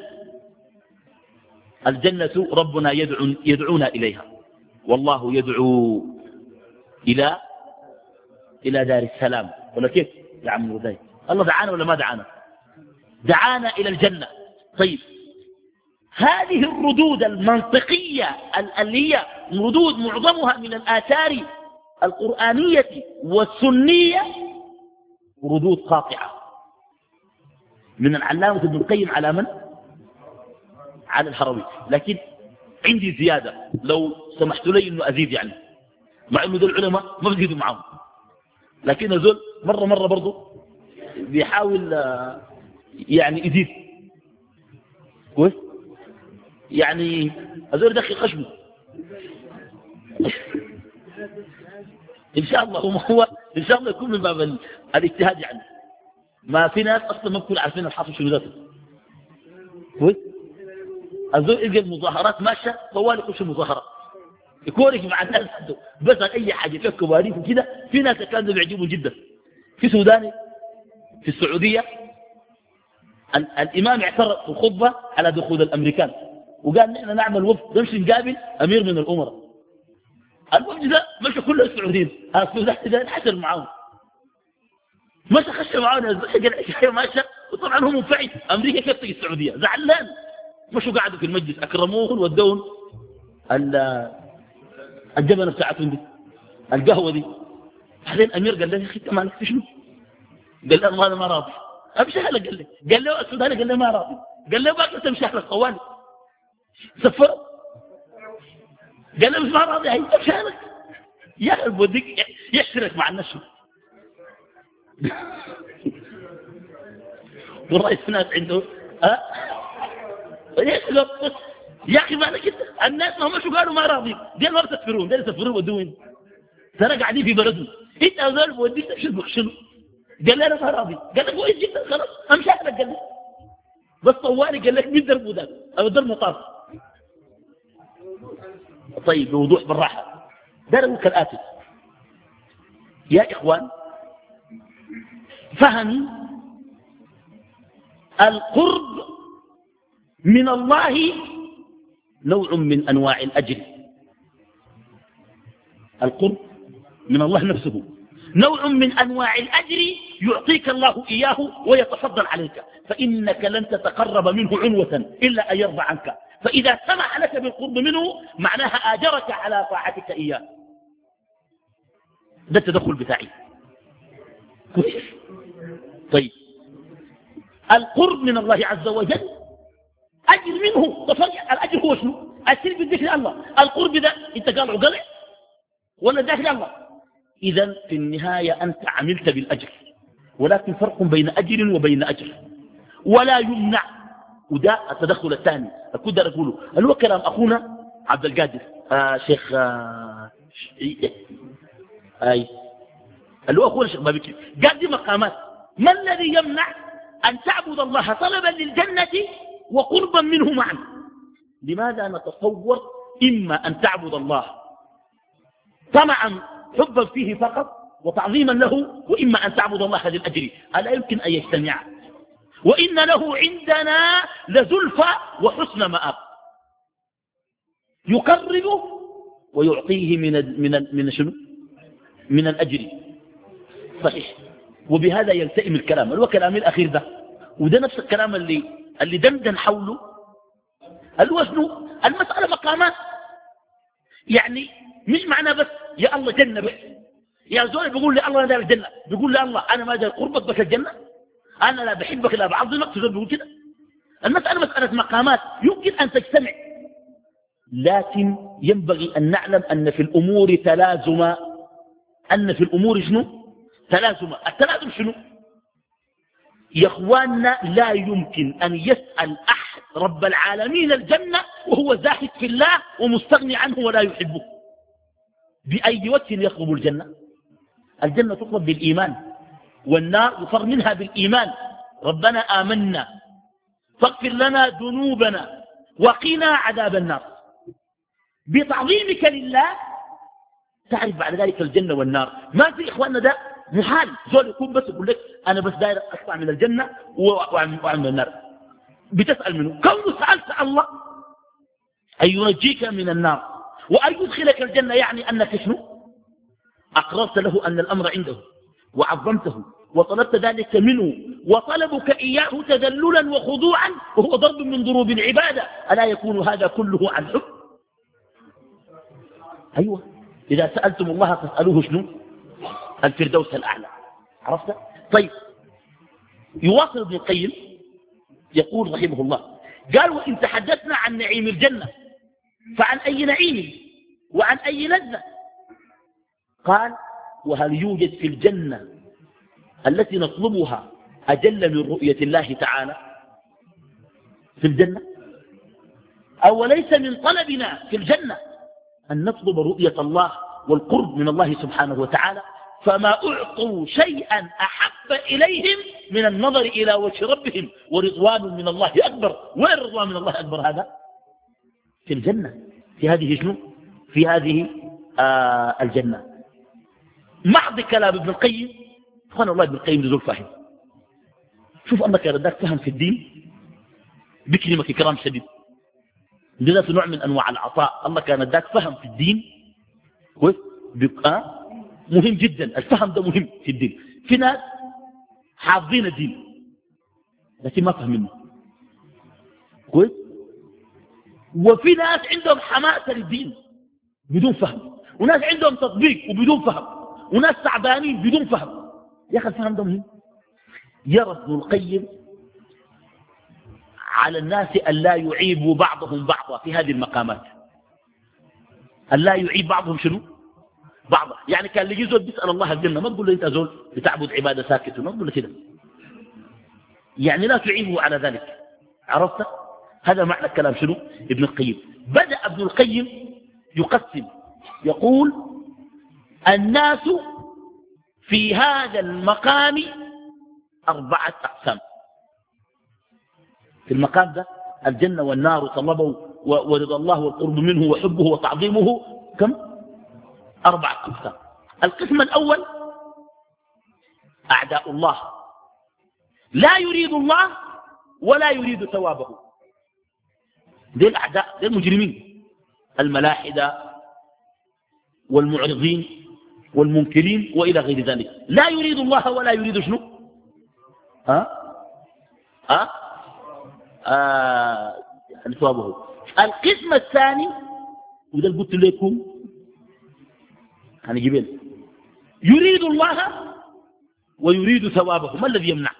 A: الجنة ربنا يدعو يدعونا إليها، والله يدعو إلى إلى دار السلام. ولا كيف يا عم رداي؟ الله دعانا ولا ما دعانا؟ دعانا إلى الجنة. طيب هذه الردود المنطقية اللي هي ردود معظمها من الآثار القرآنية والسنية ردود قاطعة من العلامة ابن القيم على من؟ على الهروي. لكن عندي زيادة لو سمحت لي أنه أزيد، يعني مع أنه ذو العلماء ما بزيدوا معهم، لكن ذول مرة مرة برضو بيحاول يعني يزيد. كويس. يعني هذول دخل خشمه إن شاء الله. وما هو إن شاء الله يكون من باب الاجتهاد، يعني ما في ناس أصلا ما بكون عارفين الحاصل شنو ذاته. كويس. الزول يلقى المظاهرات ماشية طوال يخش المظاهرات يكورك مع الناس بس أي حاجة فيها كوارث وكده. في ناس كانوا بيعجبوا جدا. في سوداني في السعودية ال الإمام اعترض في الخطبة على دخول الأمريكان وقال نحن نعمل وفد نمشي نقابل أمير من الأمراء. الوفد ده مشى كل السعوديين السودان ده انحسر معاهم، مشى خش معاهم ماشى. وطبعا هو منفعل أمريكا كيف تجي السعودية زعلان. مشوا قعدوا في المجلس أكرموه ودون الجبنة بتاعتهم دي القهوة دي. بعدين أمير قال له يا أخي أنت مالك في شنو؟ قال له أنا ما راضي أمشي هلا. قال له قال له السوداني قال له ما راضي. قال له باقي تمشي لك طوالي سفر. قال له مش ما راضي هي أمشي لك يا أخي بوديك يحسرك مع الناس. والله في ناس عنده ها يا أخي مالك أنت الناس ما مشوا قالوا ما راضي دي ما بتسفرون دي يسفرون ودوين ترى قاعدين في بلدهم. انت هذول بوديك تشد شنو؟ قال لي انا ما راضي. قال لك كويس جدا خلاص امشي لك. قال لي بس طوالي قال لك مين دربه ذاك او درب مطاف. طيب بوضوح بالراحه ده كالاتي يا اخوان. فهم القرب من الله نوع من انواع الاجر. القرب من الله نفسه نوع من أنواع الأجر يعطيك الله إياه ويتفضل عليك، فإنك لن تتقرب منه عنوة إلا أن يرضى عنك، فإذا سمح لك بالقرب منه معناها آجرك على طاعتك إياه. ده التدخل بتاعي. طيب القرب من الله عز وجل أجر منه، تفرق الأجر هو شنو؟ السر بالذكر الله، القرب ده انت قال عقلع ولا ذكر الله؟ إذن في النهاية أنت عملت بالأجر، ولكن فرق بين أجر وبين أجر، ولا يمنع. وده التدخل الثاني أكدر أقوله اللي هو كلام أخونا عبد القادر آه شيخ آه أي اللي هو أخونا شيخ بابكي قال دي مقامات. ما الذي يمنع أن تعبد الله طلبا للجنة وقربا منه معا؟ لماذا نتصور إما أن تعبد الله طمعا حبا فيه فقط وتعظيما له، وإما أن تعبد الله للأجر؟ ألا يمكن أن يجتمعا؟ وإن له عندنا لزلفى وحسن مآب، يقرب ويعطيه من من من شنو؟ من الأجر. صحيح. وبهذا يلتئم الكلام اللي هو كلام الأخير ده، وده نفس الكلام اللي اللي دندن حوله اللي هو شنو؟ المسألة مقامات. يعني مش معنى بس يا الله جنة بس، يا زول بيقول لي الله أنا داير الجنة، بيقول لي الله أنا ما داير قربك بس الجنة، أنا لا بحبك لا بعظمك، تزول بيقول كده. المسألة مسألة مقامات يمكن أن تجتمع، لكن ينبغي أن نعلم أن في الأمور تلازم، أن في الأمور شنو؟ تلازم. التلازم شنو؟ يا اخواننا لا يمكن أن يسأل أحد رب العالمين الجنة وهو زاهد في الله ومستغني عنه ولا يحبه. بأي وجه يطلب الجنة؟ الجنة تطلب بالإيمان، والنار يفر منها بالإيمان. ربنا آمنا فاغفر لنا ذنوبنا وقنا عذاب النار. بتعظيمك لله تعرف بعد ذلك الجنة والنار. ما في إخواننا ده محال زول يكون بس يقول لك أنا بس داير أطلع من الجنة وأعمل النار. بتسأل منه كونه سألت الله أن ينجيك من النار وأن يدخلك الجنة، يعني أنك شنو؟ أقررت له أن الأمر عنده وعظمته وطلبت ذلك منه، وطلبك إياه تذللا وخضوعا وهو ضرب من ضروب العبادة. ألا يكون هذا كله عن حب؟ أيوة. إذا سألتم الله فاسألوه شنو؟ الفردوس الأعلى. عرفت؟ طيب يواصل ابن القيم يقول رحمه الله، قال وإن تحدثنا عن نعيم الجنة فعن أي نعيم وعن أي لذة؟ قال وهل يوجد في الجنة التي نطلبها أجل من رؤية الله تعالى في الجنة؟ أو ليس من طلبنا في الجنة أن نطلب رؤية الله والقرب من الله سبحانه وتعالى؟ فما أعطوا شيئا أحب إليهم من النظر إلى وجه ربهم ورضوان من الله أكبر. وين رضوان من الله أكبر هذا؟ في الجنة، في هذه شنو؟ في هذه آه الجنة. محض كلام ابن القيم. سبحان الله، ابن القيم ذو فهم. شوف أنك رداك فهم في الدين بكلمك كرام شديد، لذلك نوع من أنواع العطاء. الله كان اداك فهم في الدين كويس، بيبقى مهم جدا. الفهم ده مهم في الدين. في ناس حافظين الدين لكن ما فهمينه كويس، وفي ناس عندهم حماسة للدين بدون فهم، وناس عندهم تطبيق وبدون فهم، وناس تعبانين بدون فهم. يا أخي الفهم ده مهم. يرى ابن القيم على الناس أن لا يعيبوا بعضهم بعضا في هذه المقامات، أن لا يعيب بعضهم شنو؟ بعض. يعني كان اللي يزول بيسأل الله الجنة ما تقول له أنت زول بتعبد عبادة ساكت، ما تقول له كده، يعني لا تعيبه على ذلك. عرفت؟ هذا معنى الكلام شنو؟ ابن القيم. بدأ ابن القيم يقسم يقول الناس في هذا المقام أربعة أقسام. في المقام ده الجنة والنار طلبوا ورضا الله والقرب منه وحبه وتعظيمه كم؟ أربعة أقسام. القسم الأول أعداء الله، لا يريد الله ولا يريد ثوابه. دي الأعداء، دي المجرمين، الملاحدة والمعرضين والمنكرين وإلى غير ذلك. لا يريد الله ولا يريد شنو؟ ها؟ ها؟ آه يعني ثوابه. القسم الثاني وده اللي قلت لكم هنجيبين يريد الله ويريد ثوابه. ما الذي يمنع؟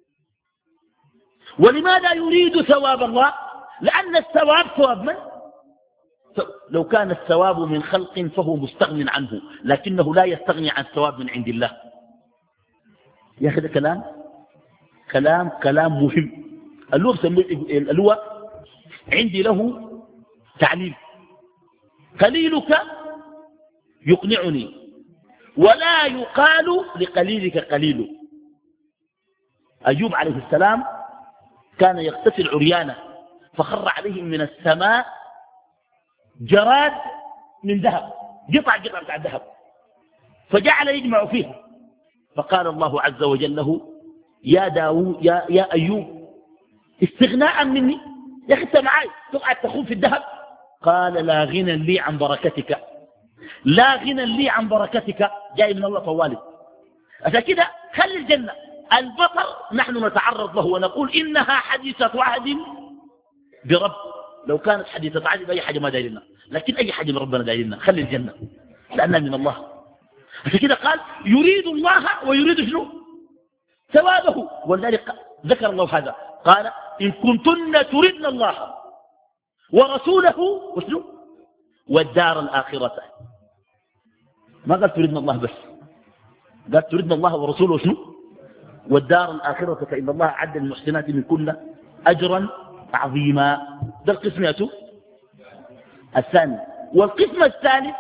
A: ولماذا يريد ثواب الله؟ لأن الثواب ثواب من؟ لو كان الثواب من خلق فهو مستغن عنه، لكنه لا يستغني عن الثواب من عند الله. يا أخي ده كلام كلام كلام مهم. اللغة اللغة عندي له تعليل: قليلك يقنعني ولا يقال لقليلك قليل. أيوب عليه السلام كان يغتسل عريانا فخر عليه من السماء جراد من ذهب، قطع قطع بتاع الذهب، فجعل يجمع فيها. فقال الله عز وجل له: يا داوود يا, يا أيوب استغناء مني، يا أخي أنت معي تقعد تخون في الذهب. قال: لا غنى لي عن بركتك، لا غنى لي عن بركتك، جاي من الله طوالي. عشان كده خلي الجنة. البطر نحن نتعرض له ونقول إنها حديثة عهد برب. لو كانت حديثة عهد بأي حاجة ما دايرنا، لكن أي حاجة من ربنا دايرنا. خلي الجنة لأنها من الله. عشان كده قال يريد الله ويريد شنو؟ ثوابه. ولذلك ذكر الله هذا قال: إن كنتن تردن الله ورسوله وشنو؟ والدار الآخرة. ما قال تردن الله بس، قال تردن الله ورسوله وشنو؟ والدار الآخرة فإن الله أعد للمحسنات منكن أجرا عظيما. ده القسم يأتوا الثاني. والقسم الثالث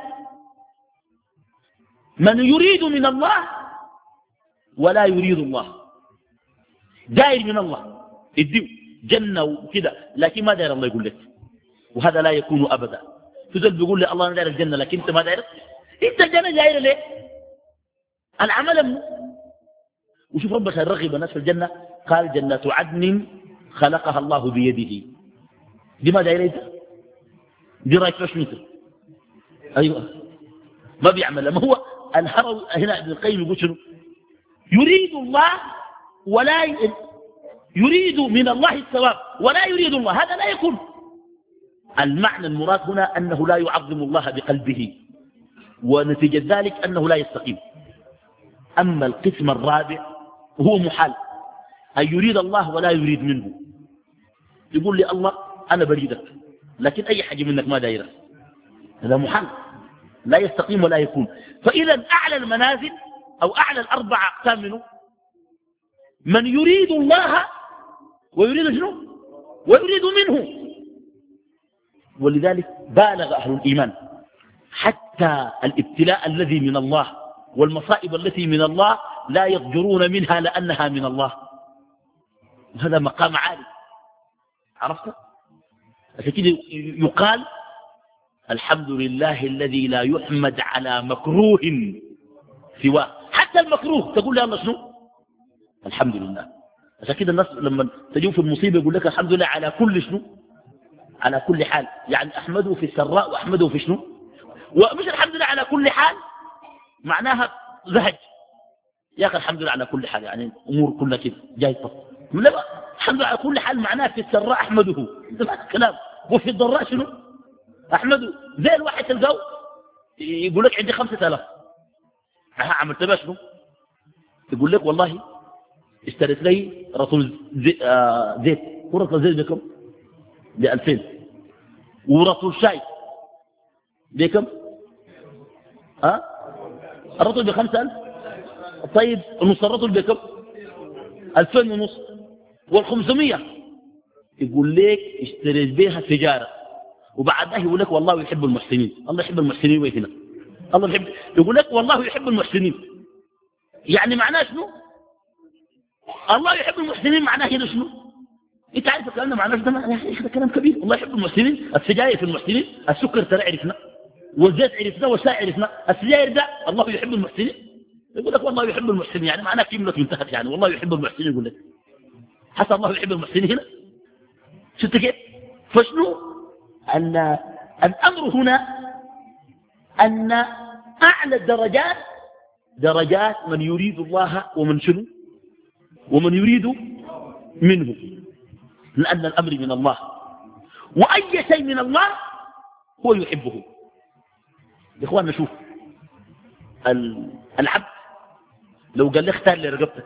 A: من يريد من الله ولا يريد الله، داير من الله يديه جنة وكده لكن ما داير الله يقول لك، وهذا لا يكون أبدا. تزل بيقول لي الله أنا داير الجنة لكن أنت ما داير، أنت الجنة داير ليه؟ العمل منه. وشوف ربك الرغب الناس في الجنة قال: جنة عدن خلقها الله بيده. دي ما داير أنت؟ دي رايك فيش مثل؟ أيوة ما بيعمل. ما هو الهروي هنا ابن القيم يقول شنو؟ يريد الله ولا ي... يريد من الله الثواب ولا يريد الله، هذا لا يكون. المعنى المراد هنا أنه لا يعظم الله بقلبه، ونتيجة ذلك أنه لا يستقيم. أما القسم الرابع هو محال، أن يريد الله ولا يريد منه. يقول لي الله أنا بريدك لكن أي حاجة منك ما دايرة، هذا محال لا يستقيم ولا يكون. فإذا أعلى المنازل أو أعلى الأربع أقسام منه من يريد الله ويريد شنو؟ ويريد منه. ولذلك بالغ أهل الإيمان حتى الابتلاء الذي من الله والمصائب التي من الله لا يضجرون منها لأنها من الله. هذا مقام عالي، عرفت؟ عشان كده يقال: الحمد لله الذي لا يحمد على مكروه سواه. حتى المكروه تقول لي الله شنو؟ الحمد لله. عشان كده الناس لما تجوا في المصيبة يقول لك الحمد لله على كل شنو؟ على كل حال. يعني أحمده في السراء وأحمده في شنو؟ ومش الحمد لله على كل حال معناها زهج. يا أخي الحمد لله على كل حال يعني أمور كلها كده جاي طب. لا، الحمد لله على كل حال معناها في السراء أحمده، ده كلام. وفي الضراء شنو؟ أحمده. زي الواحد تلقاه يقول لك عندي خمسة آلاف، عملت بها شنو؟ يقول لك والله اشتريت لي رطل زي آه زيت. ورطل زيت بكم؟ بألفين. ورطل شاي بكم؟ ها؟ الرطل بخمسة ألف. طيب نص الرطل بكم؟ ألفين ونص. والخمسمية يقول لك اشتريت بها تجارة. وبعدها يقول لك والله يحب المحسنين. الله يحب المحسنين وين هنا؟ الله يحب. يقول لك والله يحب المحسنين، يعني معناه شنو؟ الله يحب المحسنين معناه هنا شنو؟ انت عارف الكلام ده معناه ده؟ يا اخي ده كلام كبير. الله يحب المحسنين، السجاير في المحسنين، السكر ترى عرفنا، والزيت عرفنا، والشاي عرفنا، السجاير ده الله يحب المحسنين. يقول لك والله يحب المحسنين يعني معناه كلمة انتهت، يعني والله يحب المحسنين. يقول لك حتى الله يحب المحسنين هنا. شفت كيف؟ فشنو؟ أن الأمر هنا أن أعلى الدرجات درجات من يريد الله ومن شنو ومن يريد منه، لأن الأمر من الله، وأي شيء من الله هو يحبه. يا إخواننا شوف العبد لو قال لك اختار لي رقبتك،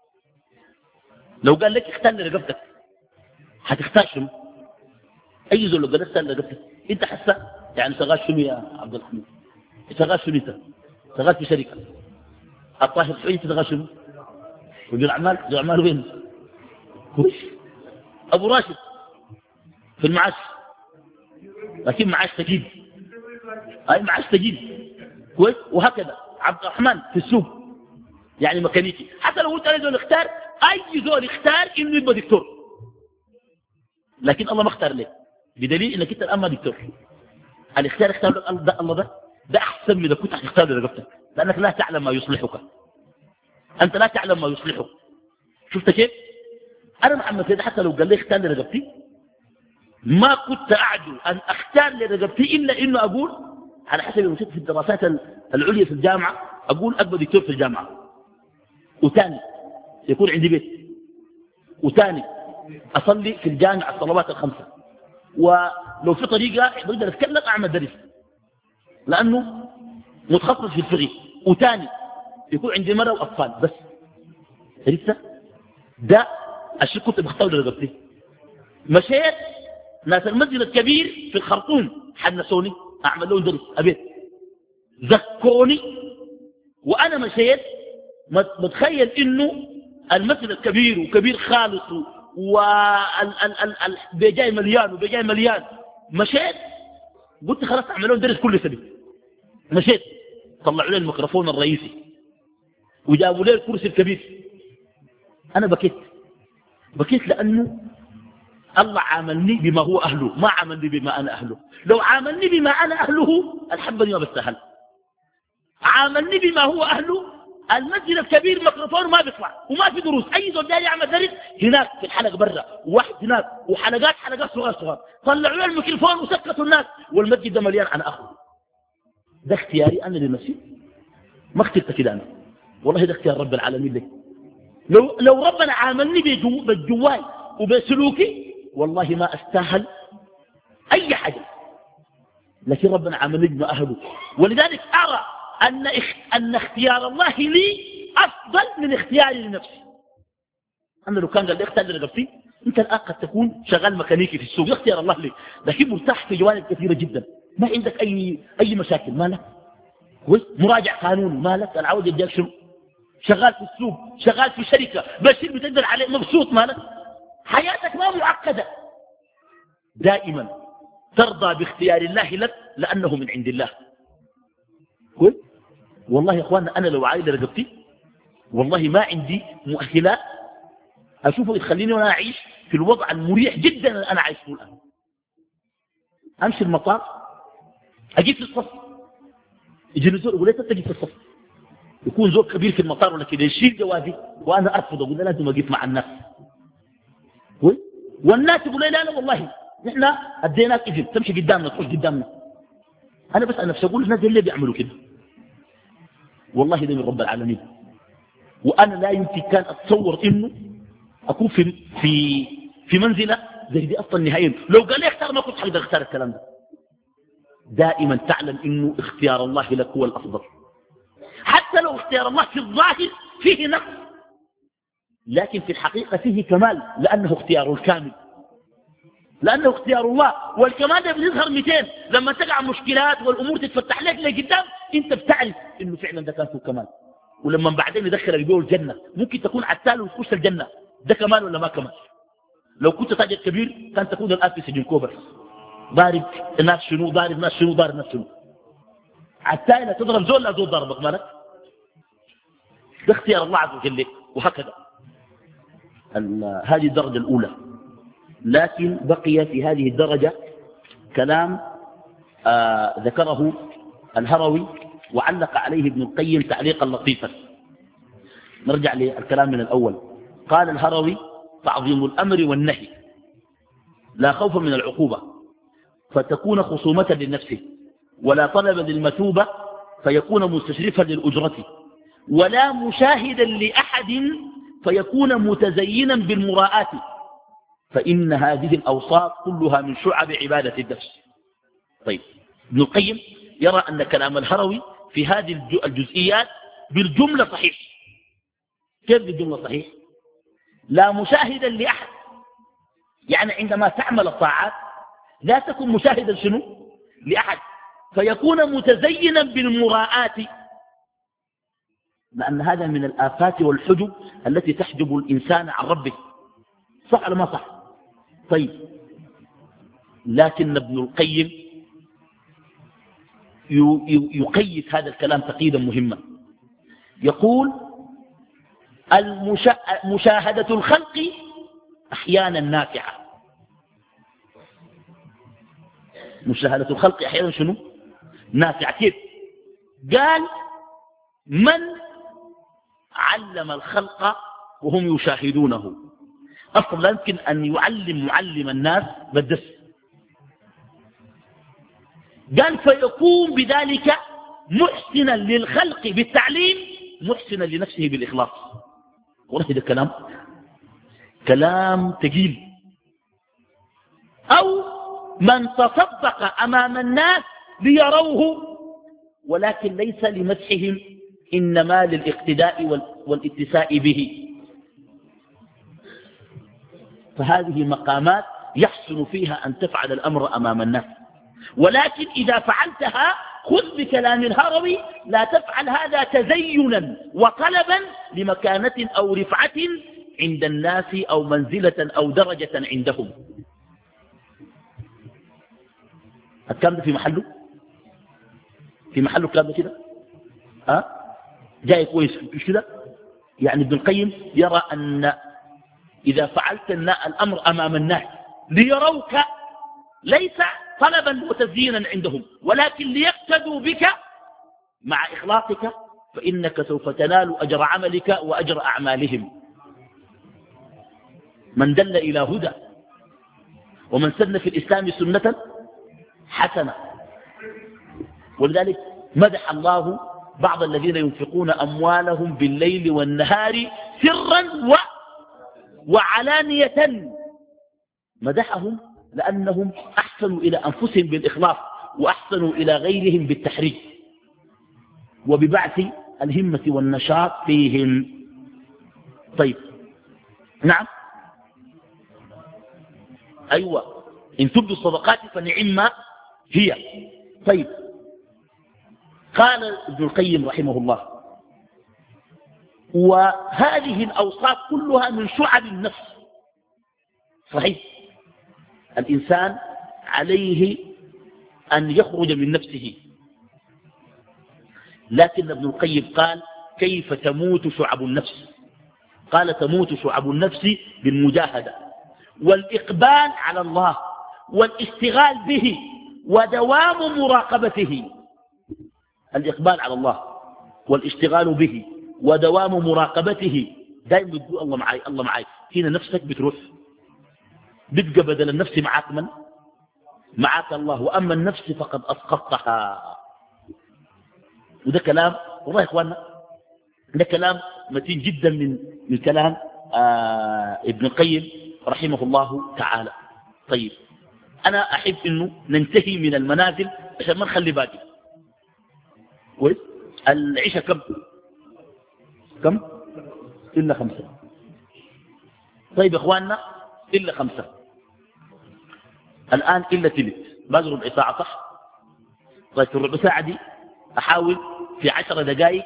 A: لو قال لك اختار لي رقبتك هتختار شنو؟ أي زول لو قال لك اختار لي رقبتك أنت حسا يعني شغال شنو يا عبد الحميد؟ شغال شنو أنت؟ شغال في شركة الطاهر سعيد، شغال شنو؟ وذو الأعمال ذو الأعمال وين؟ كويس. أبو راشد في المعاش لكن معاش تجيب، أي معاش تجيب كويس. وهكذا عبد الرحمن في السوق يعني ميكانيكي. حتى لو قلت أنا زول اختار، أي زول اختار إنه يبقى دكتور، لكن الله ما اختار لك، بدليل إنك أنت الآن ما دكتور. الاختيار اختار لك الله ده، الله ده ده أحسن من إذا كنت هتختار لرقبتك، لأنك لا تعلم ما يصلحك، أنت لا تعلم ما يصلحك. شفت كيف؟ أنا محمد سيد حتى لو قال لي اختار لرقبتي ما كنت أعدو أن أختار لرقبتي إلا إنه أقول على حسب المشيت في الدراسات العليا في الجامعة، أقول أكبر دكتور في الجامعة، وثاني يكون عندي بيت، وثاني أصلي في الجامعة الصلوات الخمسة، ولو في طريقة بقدر أتكلم أعمل درس لأنه متخصص في الفقه، وثاني يكون عندي مرة وأطفال بس. عرفت؟ ده الشيء كنت بختار لرقبتي. مشيت ناس المسجد الكبير في الخرطوم حنسوني أعمل لهم درس أبيت، ذكروني، وأنا مشيت متخيل إنه المسجد الكبير وكبير خالص وبيجاي مليان وبيجاي مليان. مشيت قلت خلاص أعمل لهم درس كل سنة. مشيت طلعوا لي الميكروفون الرئيسي وجابوا لي الكرسي الكبير. أنا بكيت بكيت لأنه الله عاملني بما هو أهله، ما عاملني بما أنا أهله. لو عاملني بما أنا أهله الحمد ما بستاهل. عاملني بما هو أهله، المسجد الكبير ميكروفون ما بيطلع وما في دروس، أي زول جاي يعمل درس هناك في الحلقة برا وواحد هناك وحلقات حلقات صغار صغار، طلعوا لي الميكروفون وسكتوا الناس والمسجد ده مليان عن أخوه. ده اختياري أنا لنفسي، ما اخترت كده أنا، والله ده اختيار رب العالمين لي. لو, لو ربنا عاملني بجو بالجواي وبسلوكي والله ما أستاهل أي حاجة، لكن ربنا عاملني بما أهله. ولذلك أرى أن, أن اختيار الله لي أفضل من اختياري لنفسي. أنا لو كان قال لي اختار لرقبتي، أنت الآن قد تكون شغال ميكانيكي في السوق، اختيار الله لي، لكن مرتاح في جوانب كثيرة جدا، ما عندك أي أي مشاكل، مالك مراجع قانوني، مالك العودة يديك شنو، شغال في السوق، شغال في شركة بشير بتقدر عليه، مبسوط، مالك حياتك ما معقدة. دائما ترضى باختيار الله لك لأنه من عند الله. كويس. والله يا اخوانا انا لو عايز رقبتي والله ما عندي مؤهلات اشوفه تخليني وانا اعيش في الوضع المريح جدا اللي انا عايشه الان. امشي المطار اجيب في الصف، يجي زول يقول لي تجي في الصف، يكون زول كبير في المطار ولا كده يشيل جوازي وانا ارفض اقول له لازم اجيب مع الناس. كويس. والناس يقول لي لا لا والله نحن اديناك اذن تمشي قدامنا تخش قدامنا. انا بس انا نفسي اقول الناس اللي بيعملوا كده والله ده من رب العالمين. وانا لا يمكن كان اتصور انه اكون في في في منزله زي دي اصلا نهائيا. لو قال لي اختار ما كنت حقدر اختار الكلام ده. دائما تعلم انه اختيار الله لك هو الافضل، حتى لو اختيار الله في الظاهر فيه نقص لكن في الحقيقه فيه كمال، لانه اختيار الكامل، لانه اختيار الله. والكمال ده بيظهر مئتين لما تقع مشكلات والامور تتفتح لك لقدام انت بتعرف انه فعلا ده كان فيه كمال. ولما بعدين يدخل الجو الجنه ممكن تكون عتال وتخش الجنه، ده كمال ولا ما كمال؟ لو كنت تاجر كبير كان تكون الان في سجن كوبر ضارب الناس شنو، ضارب ناس شنو، ضارب ناس شنو، عتال تضرب زول لا زول ضربك، مالك ده اختيار الله عز وجل. وهكذا هذه الدرجه الاولى. لكن بقي في هذه الدرجة كلام آه ذكره الهروي وعلق عليه ابن القيم تعليقا لطيفا. نرجع للكلام من الأول. قال الهروي: تعظيم الأمر والنهي لا خوف من العقوبة فتكون خصومة للنفس، ولا طلب للمثوبة فيكون مستشرفا للأجرة، ولا مشاهدا لأحد فيكون متزينا بالمراءات، فإن هذه الأوصاف كلها من شعب عبادة النفس. طيب، ابن القيم يرى أن كلام الهروي في هذه الجزئيات بالجملة صحيح. كيف بالجملة صحيح؟ لا مشاهدا لأحد، يعني عندما تعمل الطاعات لا تكن مشاهدا شنو لأحد، فيكون متزينا بالمراءات، لأن هذا من الآفات والحجب التي تحجب الإنسان عن ربه. صح ولا ما صح؟ طيب، لكن ابن القيم يقيد هذا الكلام تقييدا مهما، يقول المشا... مشاهدة الخلق أحيانا نافعة. مشاهدة الخلق أحيانا شنو نافعة؟ كيف؟ قال من علم الخلق وهم يشاهدونه. أصلا لا يمكن أن يعلم معلم الناس بالدرس. قال فيكون بذلك محسنا للخلق بالتعليم محسنا لنفسه بالإخلاص. والله ده كلام كلام تقيل. أو من تصدق أمام الناس ليروه ولكن ليس لمدحهم، إنما للاقتداء والاتساء به. فهذه مقامات يحسن فيها أن تفعل الأمر أمام الناس، ولكن إذا فعلتها خذ بكلام الهروي لا تفعل هذا تزينا وطلبا لمكانة أو رفعة عند الناس أو منزلة أو درجة عندهم. الكلام ده في محله في محله الكلام ده كده أه؟ جاي كويس مش كده؟ يعني ابن القيم يرى أن إذا فعلت الأمر أمام الناس ليروك ليس طلبا وتزيينا عندهم، ولكن ليقتدوا بك مع إخلاصك، فإنك سوف تنال أجر عملك وأجر أعمالهم. من دل إلى هدى ومن سن في الإسلام سنة حسنة. ولذلك مدح الله بعض الذين ينفقون أموالهم بالليل والنهار سرا و وعلانية، مدحهم لأنهم أحسنوا إلى أنفسهم بالإخلاص وأحسنوا إلى غيرهم بالتحريك وببعث الهمة والنشاط فيهم. طيب، نعم، أيوة، إن تبدوا الصدقات فنعم هي. طيب، قال ابن القيم رحمه الله وهذه الأوصاف كلها من شعب النفس. صحيح، الإنسان عليه أن يخرج من نفسه، لكن ابن القيم قال كيف تموت شعب النفس؟ قال تموت شعب النفس بالمجاهدة والإقبال على الله والاشتغال به ودوام مراقبته. الإقبال على الله والاشتغال به ودوام مراقبته. دائما بتقول الله معي الله معي، هنا نفسك بتروح، بتبقى بدل النفس معك من؟ معك الله، وأما النفس فقد أسقطتها. وده كلام والله يا إخواننا ده كلام متين جدا من من كلام آه ابن القيم رحمه الله تعالى. طيب، أنا أحب إنه ننتهي من المنازل عشان ما نخلي باقي. كويس؟ العشاء كم؟ كم؟ إلا خمسة. طيب يا إخواننا، إلا خمسة الآن، إلا تلت، باقي ربع ساعة صح؟ طيب، في الربع ساعة دي أحاول في عشر دقائق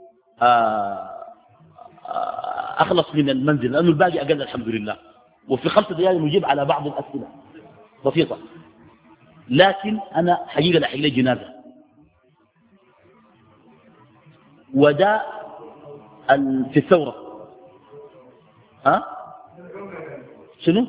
A: أخلص من المنزل، لأنه الباقي أقل الحمد لله، وفي خمس دقائق نجيب على بعض الأسئلة بسيطة. لكن أنا حقيقة لحق لي جنازة، وده في الثورة. ها شنو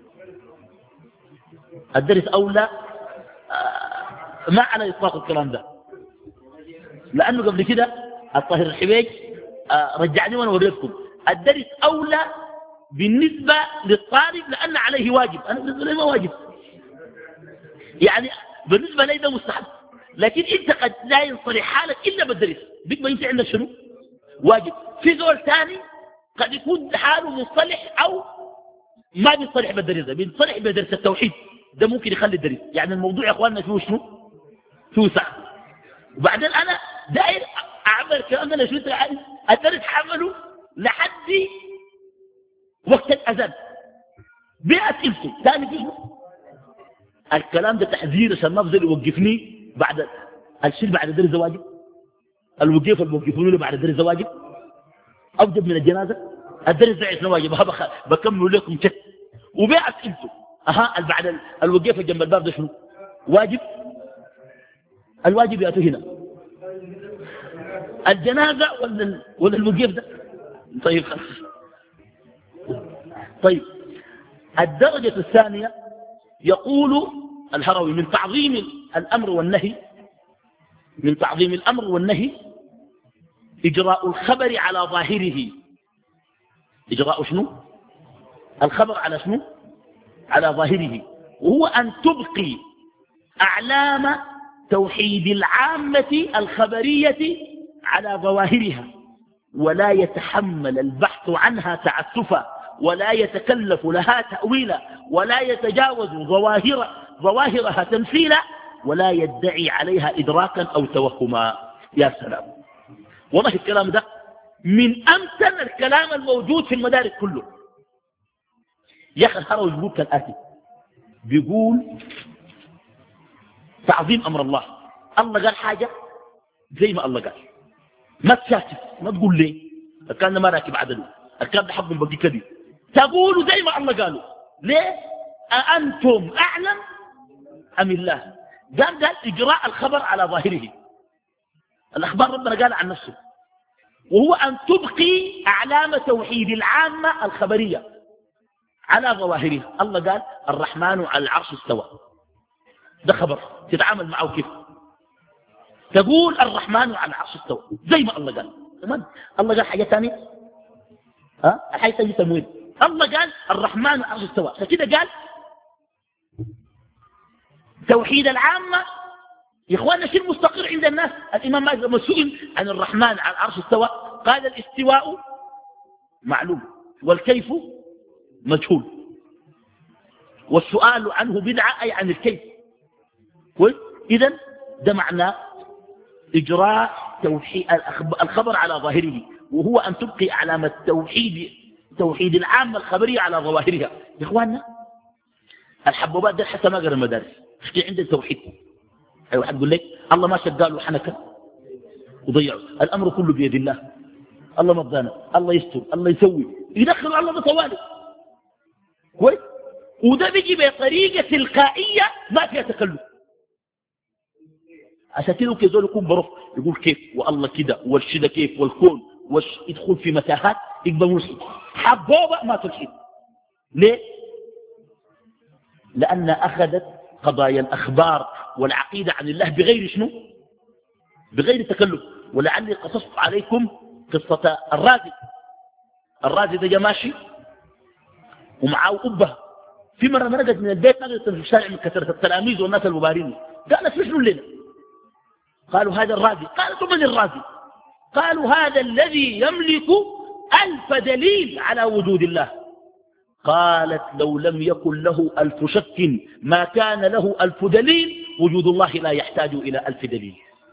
A: الدرس أولى؟ ما على إطلاق الكلام ده، لأنه قبل كده الطاهر الحبيج رجعني وأنا وريتكم الدرس أولى بالنسبة للطالب لأن عليه واجب. أنا بالنسبة لي ما واجب، يعني بالنسبة لي ده مستحب، لكن أنت قد لا ينصلح حالك إلا بالدرس. بيبقى أنت عندك شنو واجب. في زول ثاني قد يكون حاله مصطلح أو ما بيصطلح بالدرس ده، بيصطلح بدرس التوحيد، ده ممكن يخلي الدرس. يعني الموضوع يا أخواننا فيه شنو؟ فيه سعر. وبعدين أنا داير أعمل كلام أنا شو تعالي الدرس حعمله لحد وقت الأذان بأسئلته ثاني فيه الكلام ده تحذير عشان ما يفضل يوقفني بعد الشيء بعد الدرس ده واجب. الوقيف اللي بوقفوني له بعد الدرس ده واجب أوجب من الجنازة. الدرس ده عشان واجب بكمل لكم شك وبأسئلته. أها بعد الوقيف جنب الباب ده شنو واجب؟ الواجب يأتي هنا الجنازة ولا ولا الوقيف ده. طيب طيب الدرجة الثانية يقول الهروي من تعظيم الأمر والنهي من تعظيم الأمر والنهي إجراء الخبر على ظاهره. إجراء شنو؟ الخبر على شنو؟ على ظاهره، وهو أن تبقي أعلام توحيد العامة الخبرية على ظواهرها، ولا يتحمل البحث عنها تعسفا، ولا يتكلف لها تأويلا، ولا يتجاوز ظواهر ظواهرها تمثيلا، ولا يدعي عليها إدراكا أو توهما. يا سلام، والله الكلام ده من أمثل الكلام الموجود في المدارس كله. يا أخي الحروي بيقول كالآتي، بيقول تعظيم أمر الله. الله قال حاجة زي ما الله قال، ما تشاكس، ما تقول ليه الكلام ما راكب عدله، الكلام ده حق بقي كذب، تقولوا زي ما الله قالوا. ليه؟ أأنتم أعلم أم الله؟ قال قال إجراء الخبر على ظاهره. الأخبار ربنا قال عن نفسه، وهو أن تبقي أعلام توحيد العامة الخبرية على ظواهرها. الله قال الرحمن على العرش استوى، ده خبر تتعامل معه كيف؟ تقول الرحمن على العرش استوى زي ما الله قال. تمام؟ الله قال حاجة ثانية؟ ها؟ الحاجة ثانية تمويل. الله قال الرحمن على العرش استوى، فكده قال توحيد العامة. يا إخواننا شيء مستقر عند الناس. الإمام مالك لما سئل عن الرحمن على العرش استوى قال الاستواء معلوم والكيف مجهول، والسؤال عنه بدعة أي عن الكيف. إذن ده معنى إجراء توحيد الخبر على ظاهره، وهو أن تبقي علامة التوحيد توحيد العامة الخبرية على ظواهرها. يا إخواننا الحبوبات ده حتى ما قرأ المدارس في عند التوحيد. أي واحد يقول لك الله ما شغال وحنك وضيعوا، الأمر كله بيد الله، الله مضانا، الله يستر، الله يسوي، يدخل الله بطوالي كويس، وده بيجي بطريقة تلقائية ما فيها تكلف. عشان كده كذول يكون برف يقول كيف والله كده والشده كيف والكون وش يدخل في متاهات يقبل ملحد. حبوبة ما تلحد. ليه؟ لأن أخذت قضايا الأخبار والعقيدة عن الله بغير شنو؟ بغير تكلف. ولعلي قصصت عليكم قصة الرازي. الرازي ده جا ماشي ومعاه أبه. في مرة نرقت من البيت نقلت في الشارع من كثرة التلاميذ والناس المبارين، قالت شنو الليلة؟ قالوا هذا الرازي. قالت من الرازي؟ قالوا هذا الذي يملك ألف دليل على وجود الله. قالت لو لم يكن له ألف شك ما كان له ألف دليل، وجود الله لا يحتاج إلى ألف دليل.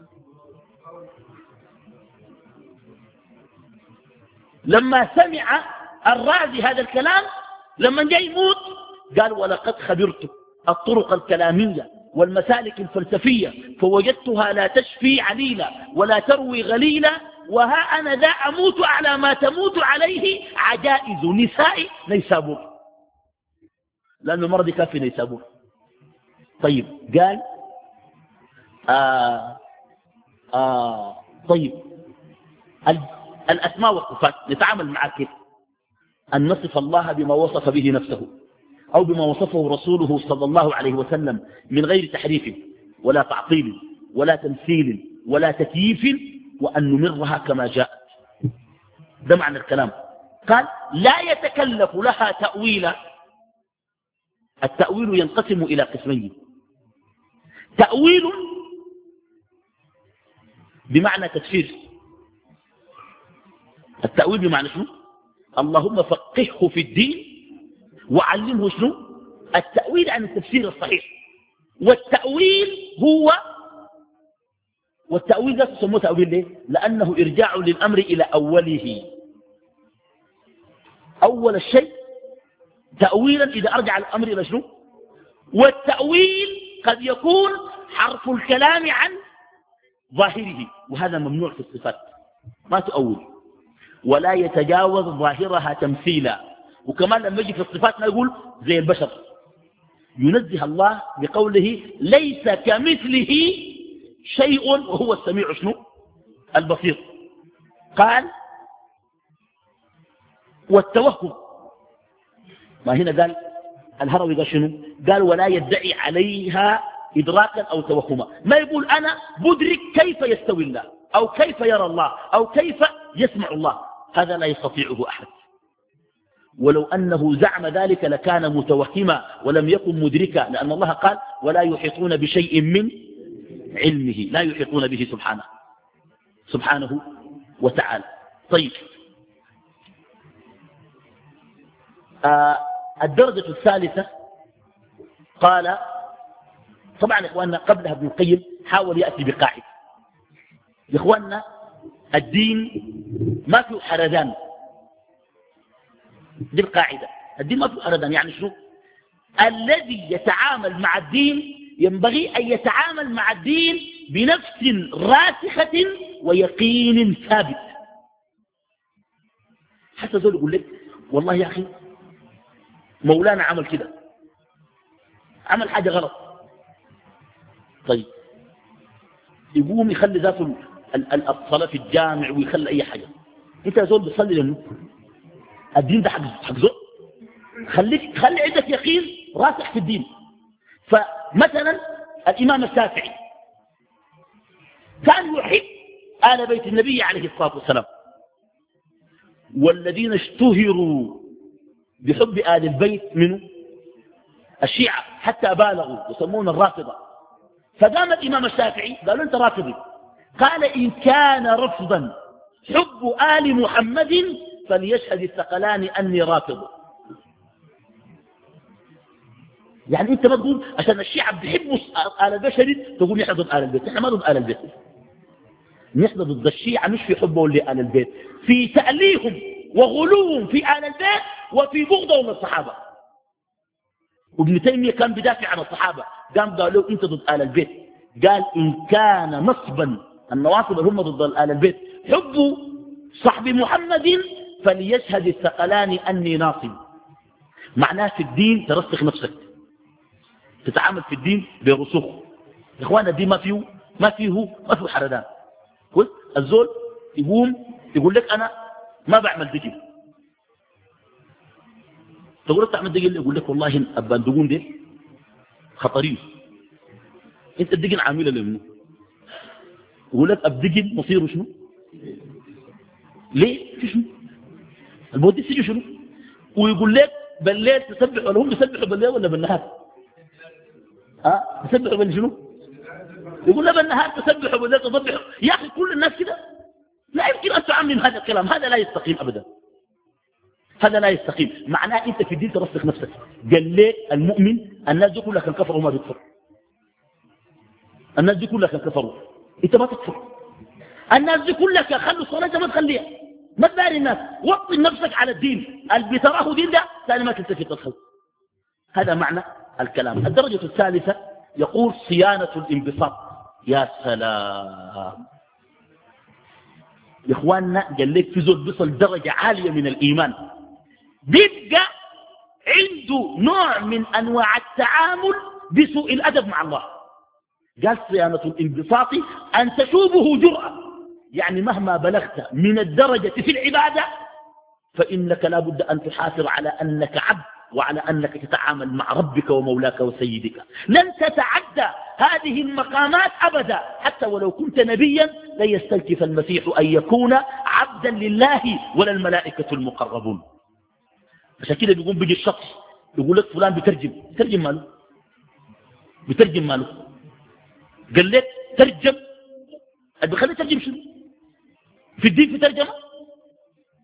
A: لما سمع الرازي هذا الكلام لما جاء يموت قال ولقد خبرت الطرق الكلامية والمسالك الفلسفية فوجدتها لا تشفي عليلا ولا تروي غليلا، وها أنا ذا أموت على ما تموت عليه عجائز نساء نيسابور، لأن المرض كافي نيسابور. طيب قال آه آه طيب الأسماء والصفات نتعامل معها كيف؟ أن نصف الله بما وصف به نفسه أو بما وصفه رسوله صلى الله عليه وسلم من غير تحريف ولا تعطيل ولا تمثيل ولا تكييف، وأن نمرها كما جاءت. ده معنى الكلام. قال لا يتكلف لها تأويلا. التأويل ينقسم إلى قسمين: تأويل بمعنى تفسير، التأويل بمعنى شنو؟ اللهم فقهه في الدين وعلمه شنو؟ التأويل عن التفسير الصحيح. والتأويل هو والتأويل ده تسموه تأويل ليه؟ لأنه إرجاع للأمر إلى أوله. أول الشيء تأويلا إذا أرجع الأمر إلى شنو؟ والتأويل قد يكون حرف الكلام عن ظاهره، وهذا ممنوع في الصفات، ما تؤول ولا يتجاوز ظاهرها تمثيلا. وكمان لما يجي في الصفات ما يقول زي البشر، ينزه الله بقوله ليس كمثله شيء وهو السميع شنو؟ البصير. قال والتوهم، ما هنا قال الهروي قال شنو؟ قال ولا يدعي عليها إدراكا أو توهما، ما يقول أنا بدرك كيف يستوي الله أو كيف يرى الله أو كيف يسمع الله، هذا لا يستطيعه أحد. ولو أنه زعم ذلك لكان متوهما ولم يكن مدركا، لأن الله قال ولا يحيطون بشيء من علمه، لا يحيطون به سبحانه سبحانه وتعالى. طيب، آه الدرجة الثالثة قال، طبعا يا إخواننا قبلها ابن القيم حاول يأتي بقاعدة. يا إخواننا الدين ما فيه حردان، دي القاعدة، الدين ما فيه حردان. يعني شنو؟ الذي يتعامل مع الدين ينبغي أن يتعامل مع الدين بنفس راسخة ويقين ثابت. حتى زول يقول لك والله يا أخي مولانا عمل كده، عمل حاجة غلط، طيب يقوم يخلي ذاته الصلاة في الجامع ويخلي أي حاجة. أنت يا زول بتصلي لأنه الدين ده حق زول، خليك خلي عندك يقين راسخ في الدين. فمثلا الإمام الشافعي كان يحب آل بيت النبي عليه الصلاة والسلام، والذين اشتهروا بحب آل البيت منه الشيعة، حتى بالغوا يسمون الرافضة. فقام الإمام الشافعي قالوا أنت رافضي، قال إن كان رفضا حب آل محمد فليشهد الثقلان أني رافض. يعني أنت ما تقول عشان الشيعة بيحبوا آل البيت تقول نحن ضد آل البيت، نحن ما ضد آل البيت، نحن ضد الشيعة مش في حبهم لآل البيت، في تأليهم وغلوهم في آل البيت وفي بغضهم للصحابة. وابن تيمية كان بدافع عن الصحابة، قام قال له أنت ضد آل البيت، قال إن كان نصبا النواصب هم ضد آل البيت حب صحب محمد فليشهد الثقلان أني ناصب. معناه في الدين ترسخ نفسك، تتعامل في الدين برسوخ. يا إخوانا الدين ما فيه ما فيه ما فيه حردان. الزول يقوم يقول لك أنا ما بعمل دجل، تقول لك تعمل دجل، يقول لك والله البندقون دي خطرين، انت الدجل عامله لمنه، يقول لك الدجل مصيره شنو؟ ليه؟ في شنو؟ البودي سيجي شنو؟ ويقول لك بالليل تسبح، ولا هم بيسبحوا بالليل ولا بالنهار؟ ها؟ بيسبحوا بالليل شنو؟ يقول لا بالنهار تسبحوا بالليل تصبحوا. يا أخي كل الناس كده، لا يمكن أن تعمم هذا الكلام، هذا لا يستقيم أبدا، هذا لا يستقيم. معناه أنت في الدين ترسخ نفسك. قال لي المؤمن الناس دي كلها كان كفروا وما بيكفر، الناس دي كلها كان كفروا، أنت ما تكفر. الناس دي كلها كان خلوا الصلاة ما تخليها، ما تباري الناس، وطن نفسك على الدين، اللي بتراه دين ده ثاني ما تلتفت تدخل. هذا معنى الكلام. الدرجة الثالثة يقول صيانة الانبساط. يا سلام يا إخواننا، قال لك في زول بيصل درجة عالية من الإيمان بيبقى عنده نوع من أنواع التعامل بسوء الأدب مع الله. قال صيانة الانبساط أن تشوبه جرأة، يعني مهما بلغت من الدرجة في العبادة فإنك لا بد أن تحافظ على أنك عبد، وعلى أنك تتعامل مع ربك ومولاك وسيدك. لن تتعدى هذه المقامات أبدا، حتى ولو كنت نبيا لن يستلطف المسيح أن يكون عبدا لله ولا الملائكة المقربون. عشان كده بيقوم بيجي الشخص يقول لك فلان بترجم، بترجم ماله؟ بترجم ماله؟ قال لك ترجم، بخلي ترجم شنو؟ في الدين في ترجمة؟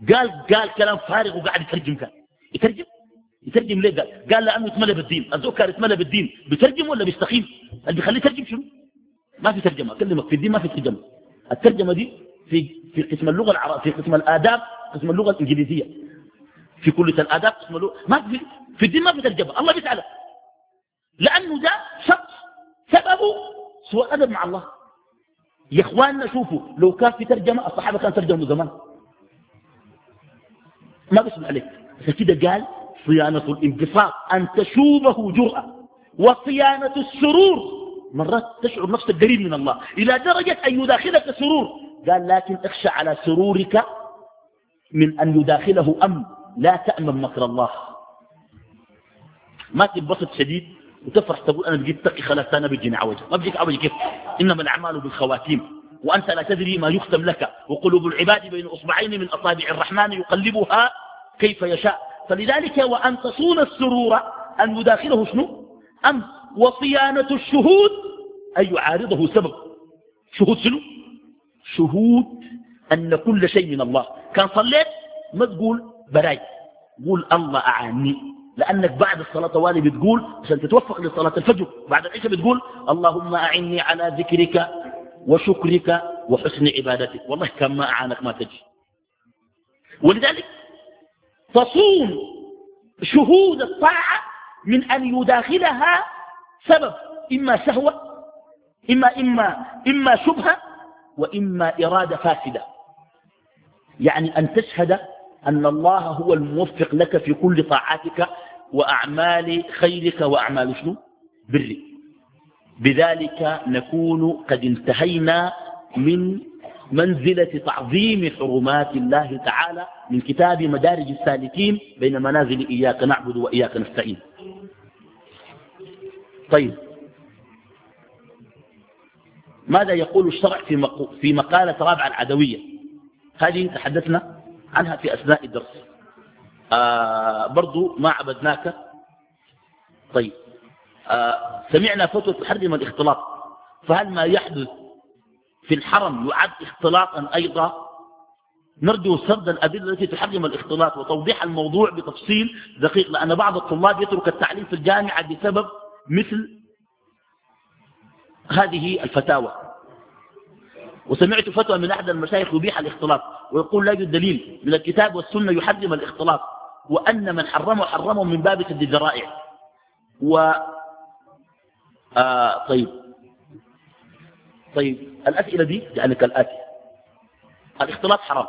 A: قال قال كلام فارغ وقاعد يترجم كان يترجم يترجم ليه؟ قال قال لأنه اتملى بالدين. الزوج كان اتملى بالدين بيترجم ولا بيستقيم؟ اللي بيخليه يترجم شنو؟ ما في ترجمة. أكلمك في الدين ما في ترجمة. الترجمة دي في في قسم اللغة العربية، في قسم الآداب، قسم اللغة الإنجليزية، في كلية الآداب قسم اللغة. ما في في الدين ما في ترجمة. الله بيسأله لأنه ده شخص سببه سوء الأدب مع الله. يا إخواننا شوفوا لو كان في ترجمة الصحابة كان ترجموا زمان ما بيسمع عليك. عشان كده قال صيانة الانبساط أن تشوبه جرأة، وصيانة السرور مرات تشعر نفسك قريب من الله إلى درجة أن يداخلك سرور. قال لكن اخشى على سرورك من أن يداخله أمن، لا تأمن مكر الله. ما تنبسط شديد وتفرح تقول أنا بجيب تقي خلاص أنا بيجيني عوجة. ما بيجيك عوجة كيف؟ إنما الأعمال بالخواتيم وأنت لا تدري ما يختم لك، وقلوب العباد بين أصبعين من أصابع الرحمن يقلبها كيف يشاء. فلذلك وأن تصون السرور أن يداخله شنو؟ أم وصيانة الشهود أن يعارضه سبب. شهود شنو؟ شهود أن كل شيء من الله. كان صليت ما تقول براي، قول الله أعاني، لأنك بعد الصلاة طوالي بتقول عشان تتوفق لصلاة الفجر. بعد العشاء بتقول اللهم أعني على ذكرك وشكرك وحسن عبادتك. والله كان ما أعانك ما تجي. ولذلك تصوم شهود الطاعة من أن يداخلها سبب، إما شهوة إما, إما, إما شبهة وإما إرادة فاسدة. يعني أن تشهد أن الله هو الموفق لك في كل طاعاتك وأعمال خيرك وأعمال شنو؟ برك. بذلك نكون قد انتهينا من منزلة تعظيم حرمات الله تعالى من كتاب مدارج السالكين بين منازل إياك نعبد وإياك نستعين. طيب ماذا يقول الشرع في, مق... في مقالة رابعة العدوية؟ هذه تحدثنا عنها في أثناء الدرس. آه برضو ما عبدناك. طيب آه سمعنا فتوى تحرم الاختلاط، فهل ما يحدث في الحرم يعد اختلاطا أيضا؟ نرجو سرد الأدلة التي تحرم الاختلاط وتوضيح الموضوع بتفصيل دقيق، لأن بعض الطلاب يترك التعليم في الجامعة بسبب مثل هذه الفتاوى. وسمعت فتوى من أحد المشايخ يبيح الاختلاط ويقول لا يوجد دليل من الكتاب والسنة يحرم الاختلاط، وأن من حرمه حرمه من باب سد الذرائع. و آه طيب طيب الأسئلة دي يعني كالآتي: الاختلاط حرام،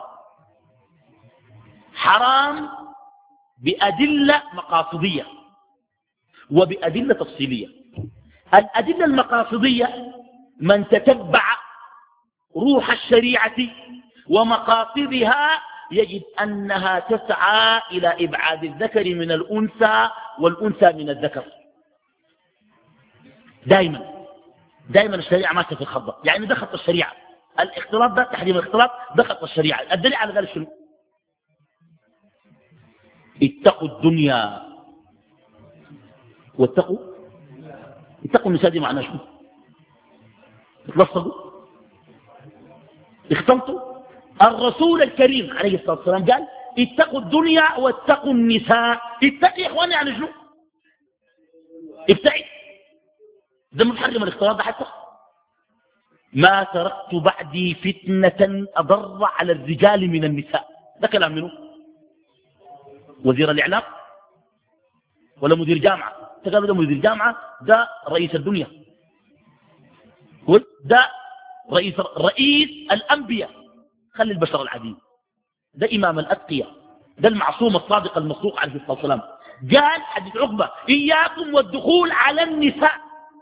A: حرام بأدلة مقاصدية وبأدلة تفصيلية. الأدلة المقاصدية من تتبع روح الشريعة ومقاصدها يجد أنها تسعى إلى إبعاد الذكر من الأنثى والأنثى من الذكر. دائما دائما الشريعة ماشية في الخط، يعني ده خط الشريعة. الاختلاط ده تحريم الاختلاط ده خط الشريعة. الدليل على ذلك شنو؟ اتقوا الدنيا واتقوا اتقوا النساء. دي معناه شنو؟ اتلصقوا اختلطوا. الرسول الكريم عليه الصلاة والسلام قال اتقوا الدنيا واتقوا النساء. اتقي يا اخواني يعني شنو؟ ابتعد. ده محرم الاختلاط ده حتى ما تركت بعدي فتنة أضر على الرجال من النساء. ده كلام منه؟ وزير الإعلام ولا مدير جامعة؟ تقالوا ده مدير جامعة، ده رئيس الدنيا، ده رئيس رئيس الأنبياء. خلي البشر العاديين. ده إمام الأتقياء، ده المعصوم الصادق المصدوق عليه الصلاة والسلام. قال حديث عقبة إياكم والدخول على النساء.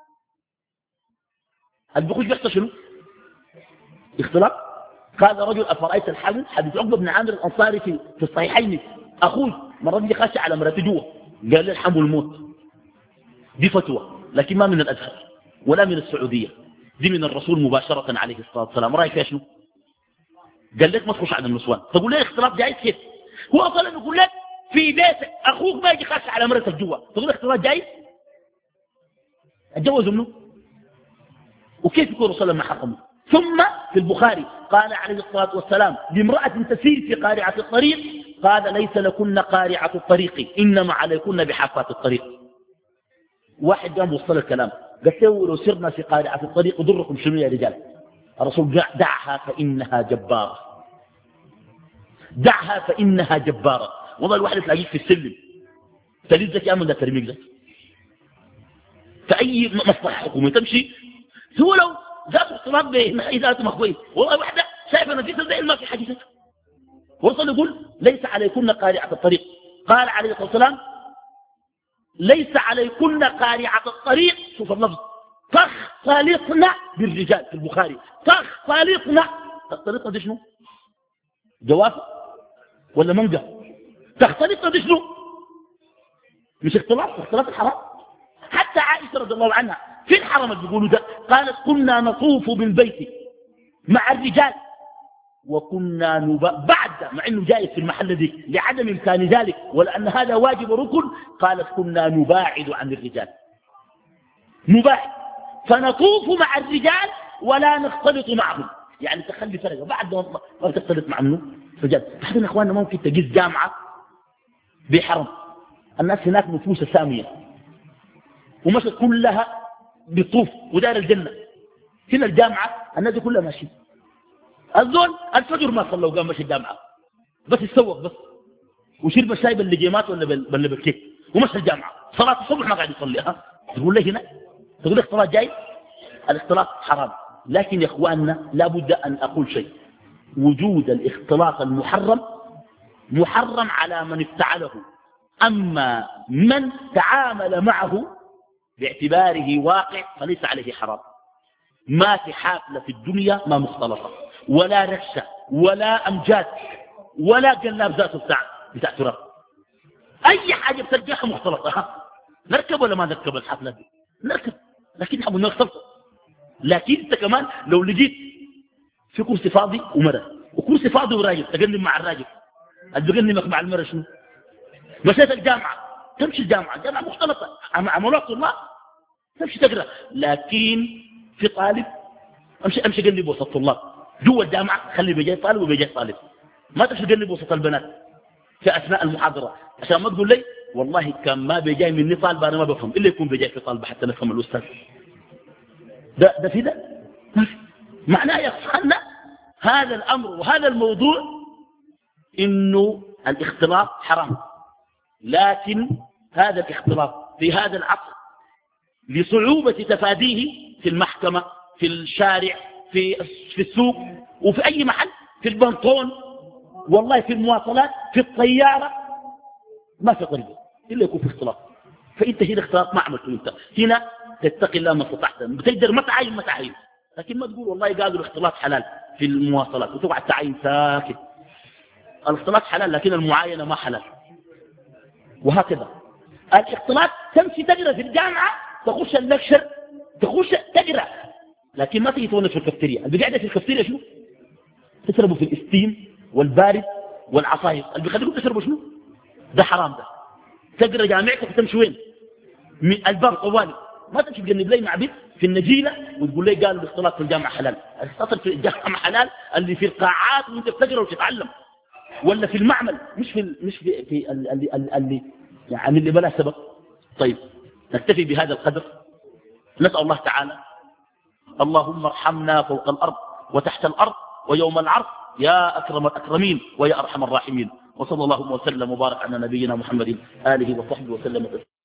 A: الدخول بيحصل شنو؟ اختلاط. قال رجل أفرأيت الحمل، حديث عقبة بن عامر الأنصاري في في الصحيحين، أخوي مرة دي خاشى على مراتي جوا، قال لي الحمل الموت. دي فتوى لكن ما من الأزهر ولا من السعودية، دي من الرسول مباشرة عليه الصلاة والسلام. رأيك فيها شنو؟ قال لك ما تخش على النسوان. تقول لي اختلاط جائز كيف؟ هو أصلا يقول لك في بيتك أخوك ما يجي خاشى على مرتك جوا، تقول اختلاط جائز؟ اتجوزوا منه؟ وكيف يكون الرسول لما حرمه؟ ثم في البخاري قال عليه الصلاة والسلام لامرأة تسير في قارعة الطريق قال ليس لكن قارعة الطريق إنما عليكن بحافات الطريق. واحد قام وصل الكلام قال له لو سرنا في قارعة الطريق ضركم شنو يا رجال؟ الرسول دعها فإنها جبارة، دعها فإنها جبارة. والله الواحد تلاقيك في السلم تليد لك يأمن ده ترميك لك فأي مصلحة حكومي تمشي هو لو ذات اختلاط بذات مخوي والله واحدة شايفة نفسها زي ما في حديثة. ورسول يقول ليس عليكن قارعة الطريق. قال عليه الصلاة والسلام ليس عليكن قارعة الطريق، شوف اللفظ، تختلطن بالرجال في البخاري، تختلطن. تختلطن دي شنو؟ جواف ولا منقى؟ تختلطن دي شنو؟ مش اختلاط، اختلاط الحرام. حتى عائشة رضي الله عنها في الحرم اللي بيقولوا ده قالت كنا نطوف بالبيت مع الرجال وكنا نبا بعد مع انه جائز في المحل ذي لعدم امكان ذلك ولان هذا واجب ركن قالت كنا نباعد عن الرجال، نباعد فنطوف مع الرجال ولا نختلط معهم، يعني تخلي فرق بعد ما تختلط مع منه رجال. بعدين يا اخواننا ممكن تجيز جامعه بحرم الناس هناك نفوس ساميه ومشت كلها بطوف ودار الجنه. هنا الجامعه الناس كلها ماشيين الزول الفجر ما صلى وقام مشي الجامعة بس يتسوق بس وشرب الشاي باللجيمات ولا ولا بالكيك ومشي الجامعة صلاة الصبح ما قاعد يصلي. ها تقول لي هنا تقول لي اختلاط جاي؟ الاختلاط حرام. لكن يا اخواننا لابد ان اقول شيء، وجود الاختلاط المحرم محرم على من افتعله، اما من تعامل معه باعتباره واقع فليس عليه حرام. ما في حافلة في الدنيا ما مختلطة ولا رشة ولا أمجاد ولا قلاب ذاته بتاع بتاع تراب، أي حاجة بتلقاها مختلطة. نركب ولا ما نركب الحفلة دي؟ نركب لكن نحب نختلطه. لكن انت كمان لو لقيت في كرسي فاضي ومرة وكرسي فاضي وراجل تقلم مع الراجل اللي بقلمك مع المرة شنو؟ مشيت الجامعة تمشي الجامعة الجامعة مختلطة مع عملات الله تمشي تقرأ. لكن في طالب امشي امشي قلب وسط الطلاب جوا الجامعه خلي بيجي طالب وبيجي طالب، ما تمشي قلب وسط البنات في اثناء المحاضره عشان ما تقول لي والله كان ما بيجي مني طالب انا ما بفهم الا يكون بيجي في طالب حتى نفهم الاستاذ. ده ده في ده معناه يا اخواننا هذا الامر وهذا الموضوع انه الاختلاط حرام. لكن هذا الاختلاط في هذا العصر لصعوبه تفاديه في المحكمة في الشارع في في السوق وفي أي محل في البنطون والله في المواصلات في الطيارة ما في طريقة إلا يكون في اختلاط. فأنت هنا اختلاط ما عملته أنت هنا تتقي الله ما استطعت بتقدر ما تعاين ما تعاين، لكن ما تقول والله قالوا الاختلاط حلال في المواصلات وتقعد تعاين ساكت. الاختلاط حلال لكن المعاينة ما حلال. وهكذا الاختلاط تمشي تقرأ في الجامعة تخش اللكشر تخش تقرأ لكن ما تيجي تونس في الكافتيريا. اللي قاعده في الكافتيريا شنو؟ تشربوا في الاستيم والبارد والعصاير اللي بيخليكم تشربوا شنو؟ ده حرام. ده تقرأ جامعتك تمشي وين؟ من الباب طوالي ما تمشي تجنب لي مع بيت في النجيلة وتقول لي قالوا الاختلاط في الجامعة حلال. الاختلاط في الجامعة حلال اللي في القاعات وانت بتقرأ وتتعلم ولا في المعمل مش في مش في, في اللي, اللي يعني اللي بلا سبب. طيب نكتفي بهذا القدر. نسأل الله تعالى اللهم ارحمنا فوق الأرض وتحت الأرض ويوم العرض يا أكرم الأكرمين ويا أرحم الراحمين. وصلى الله وسلم وبارك على نبينا محمد آله وصحبه وسلم.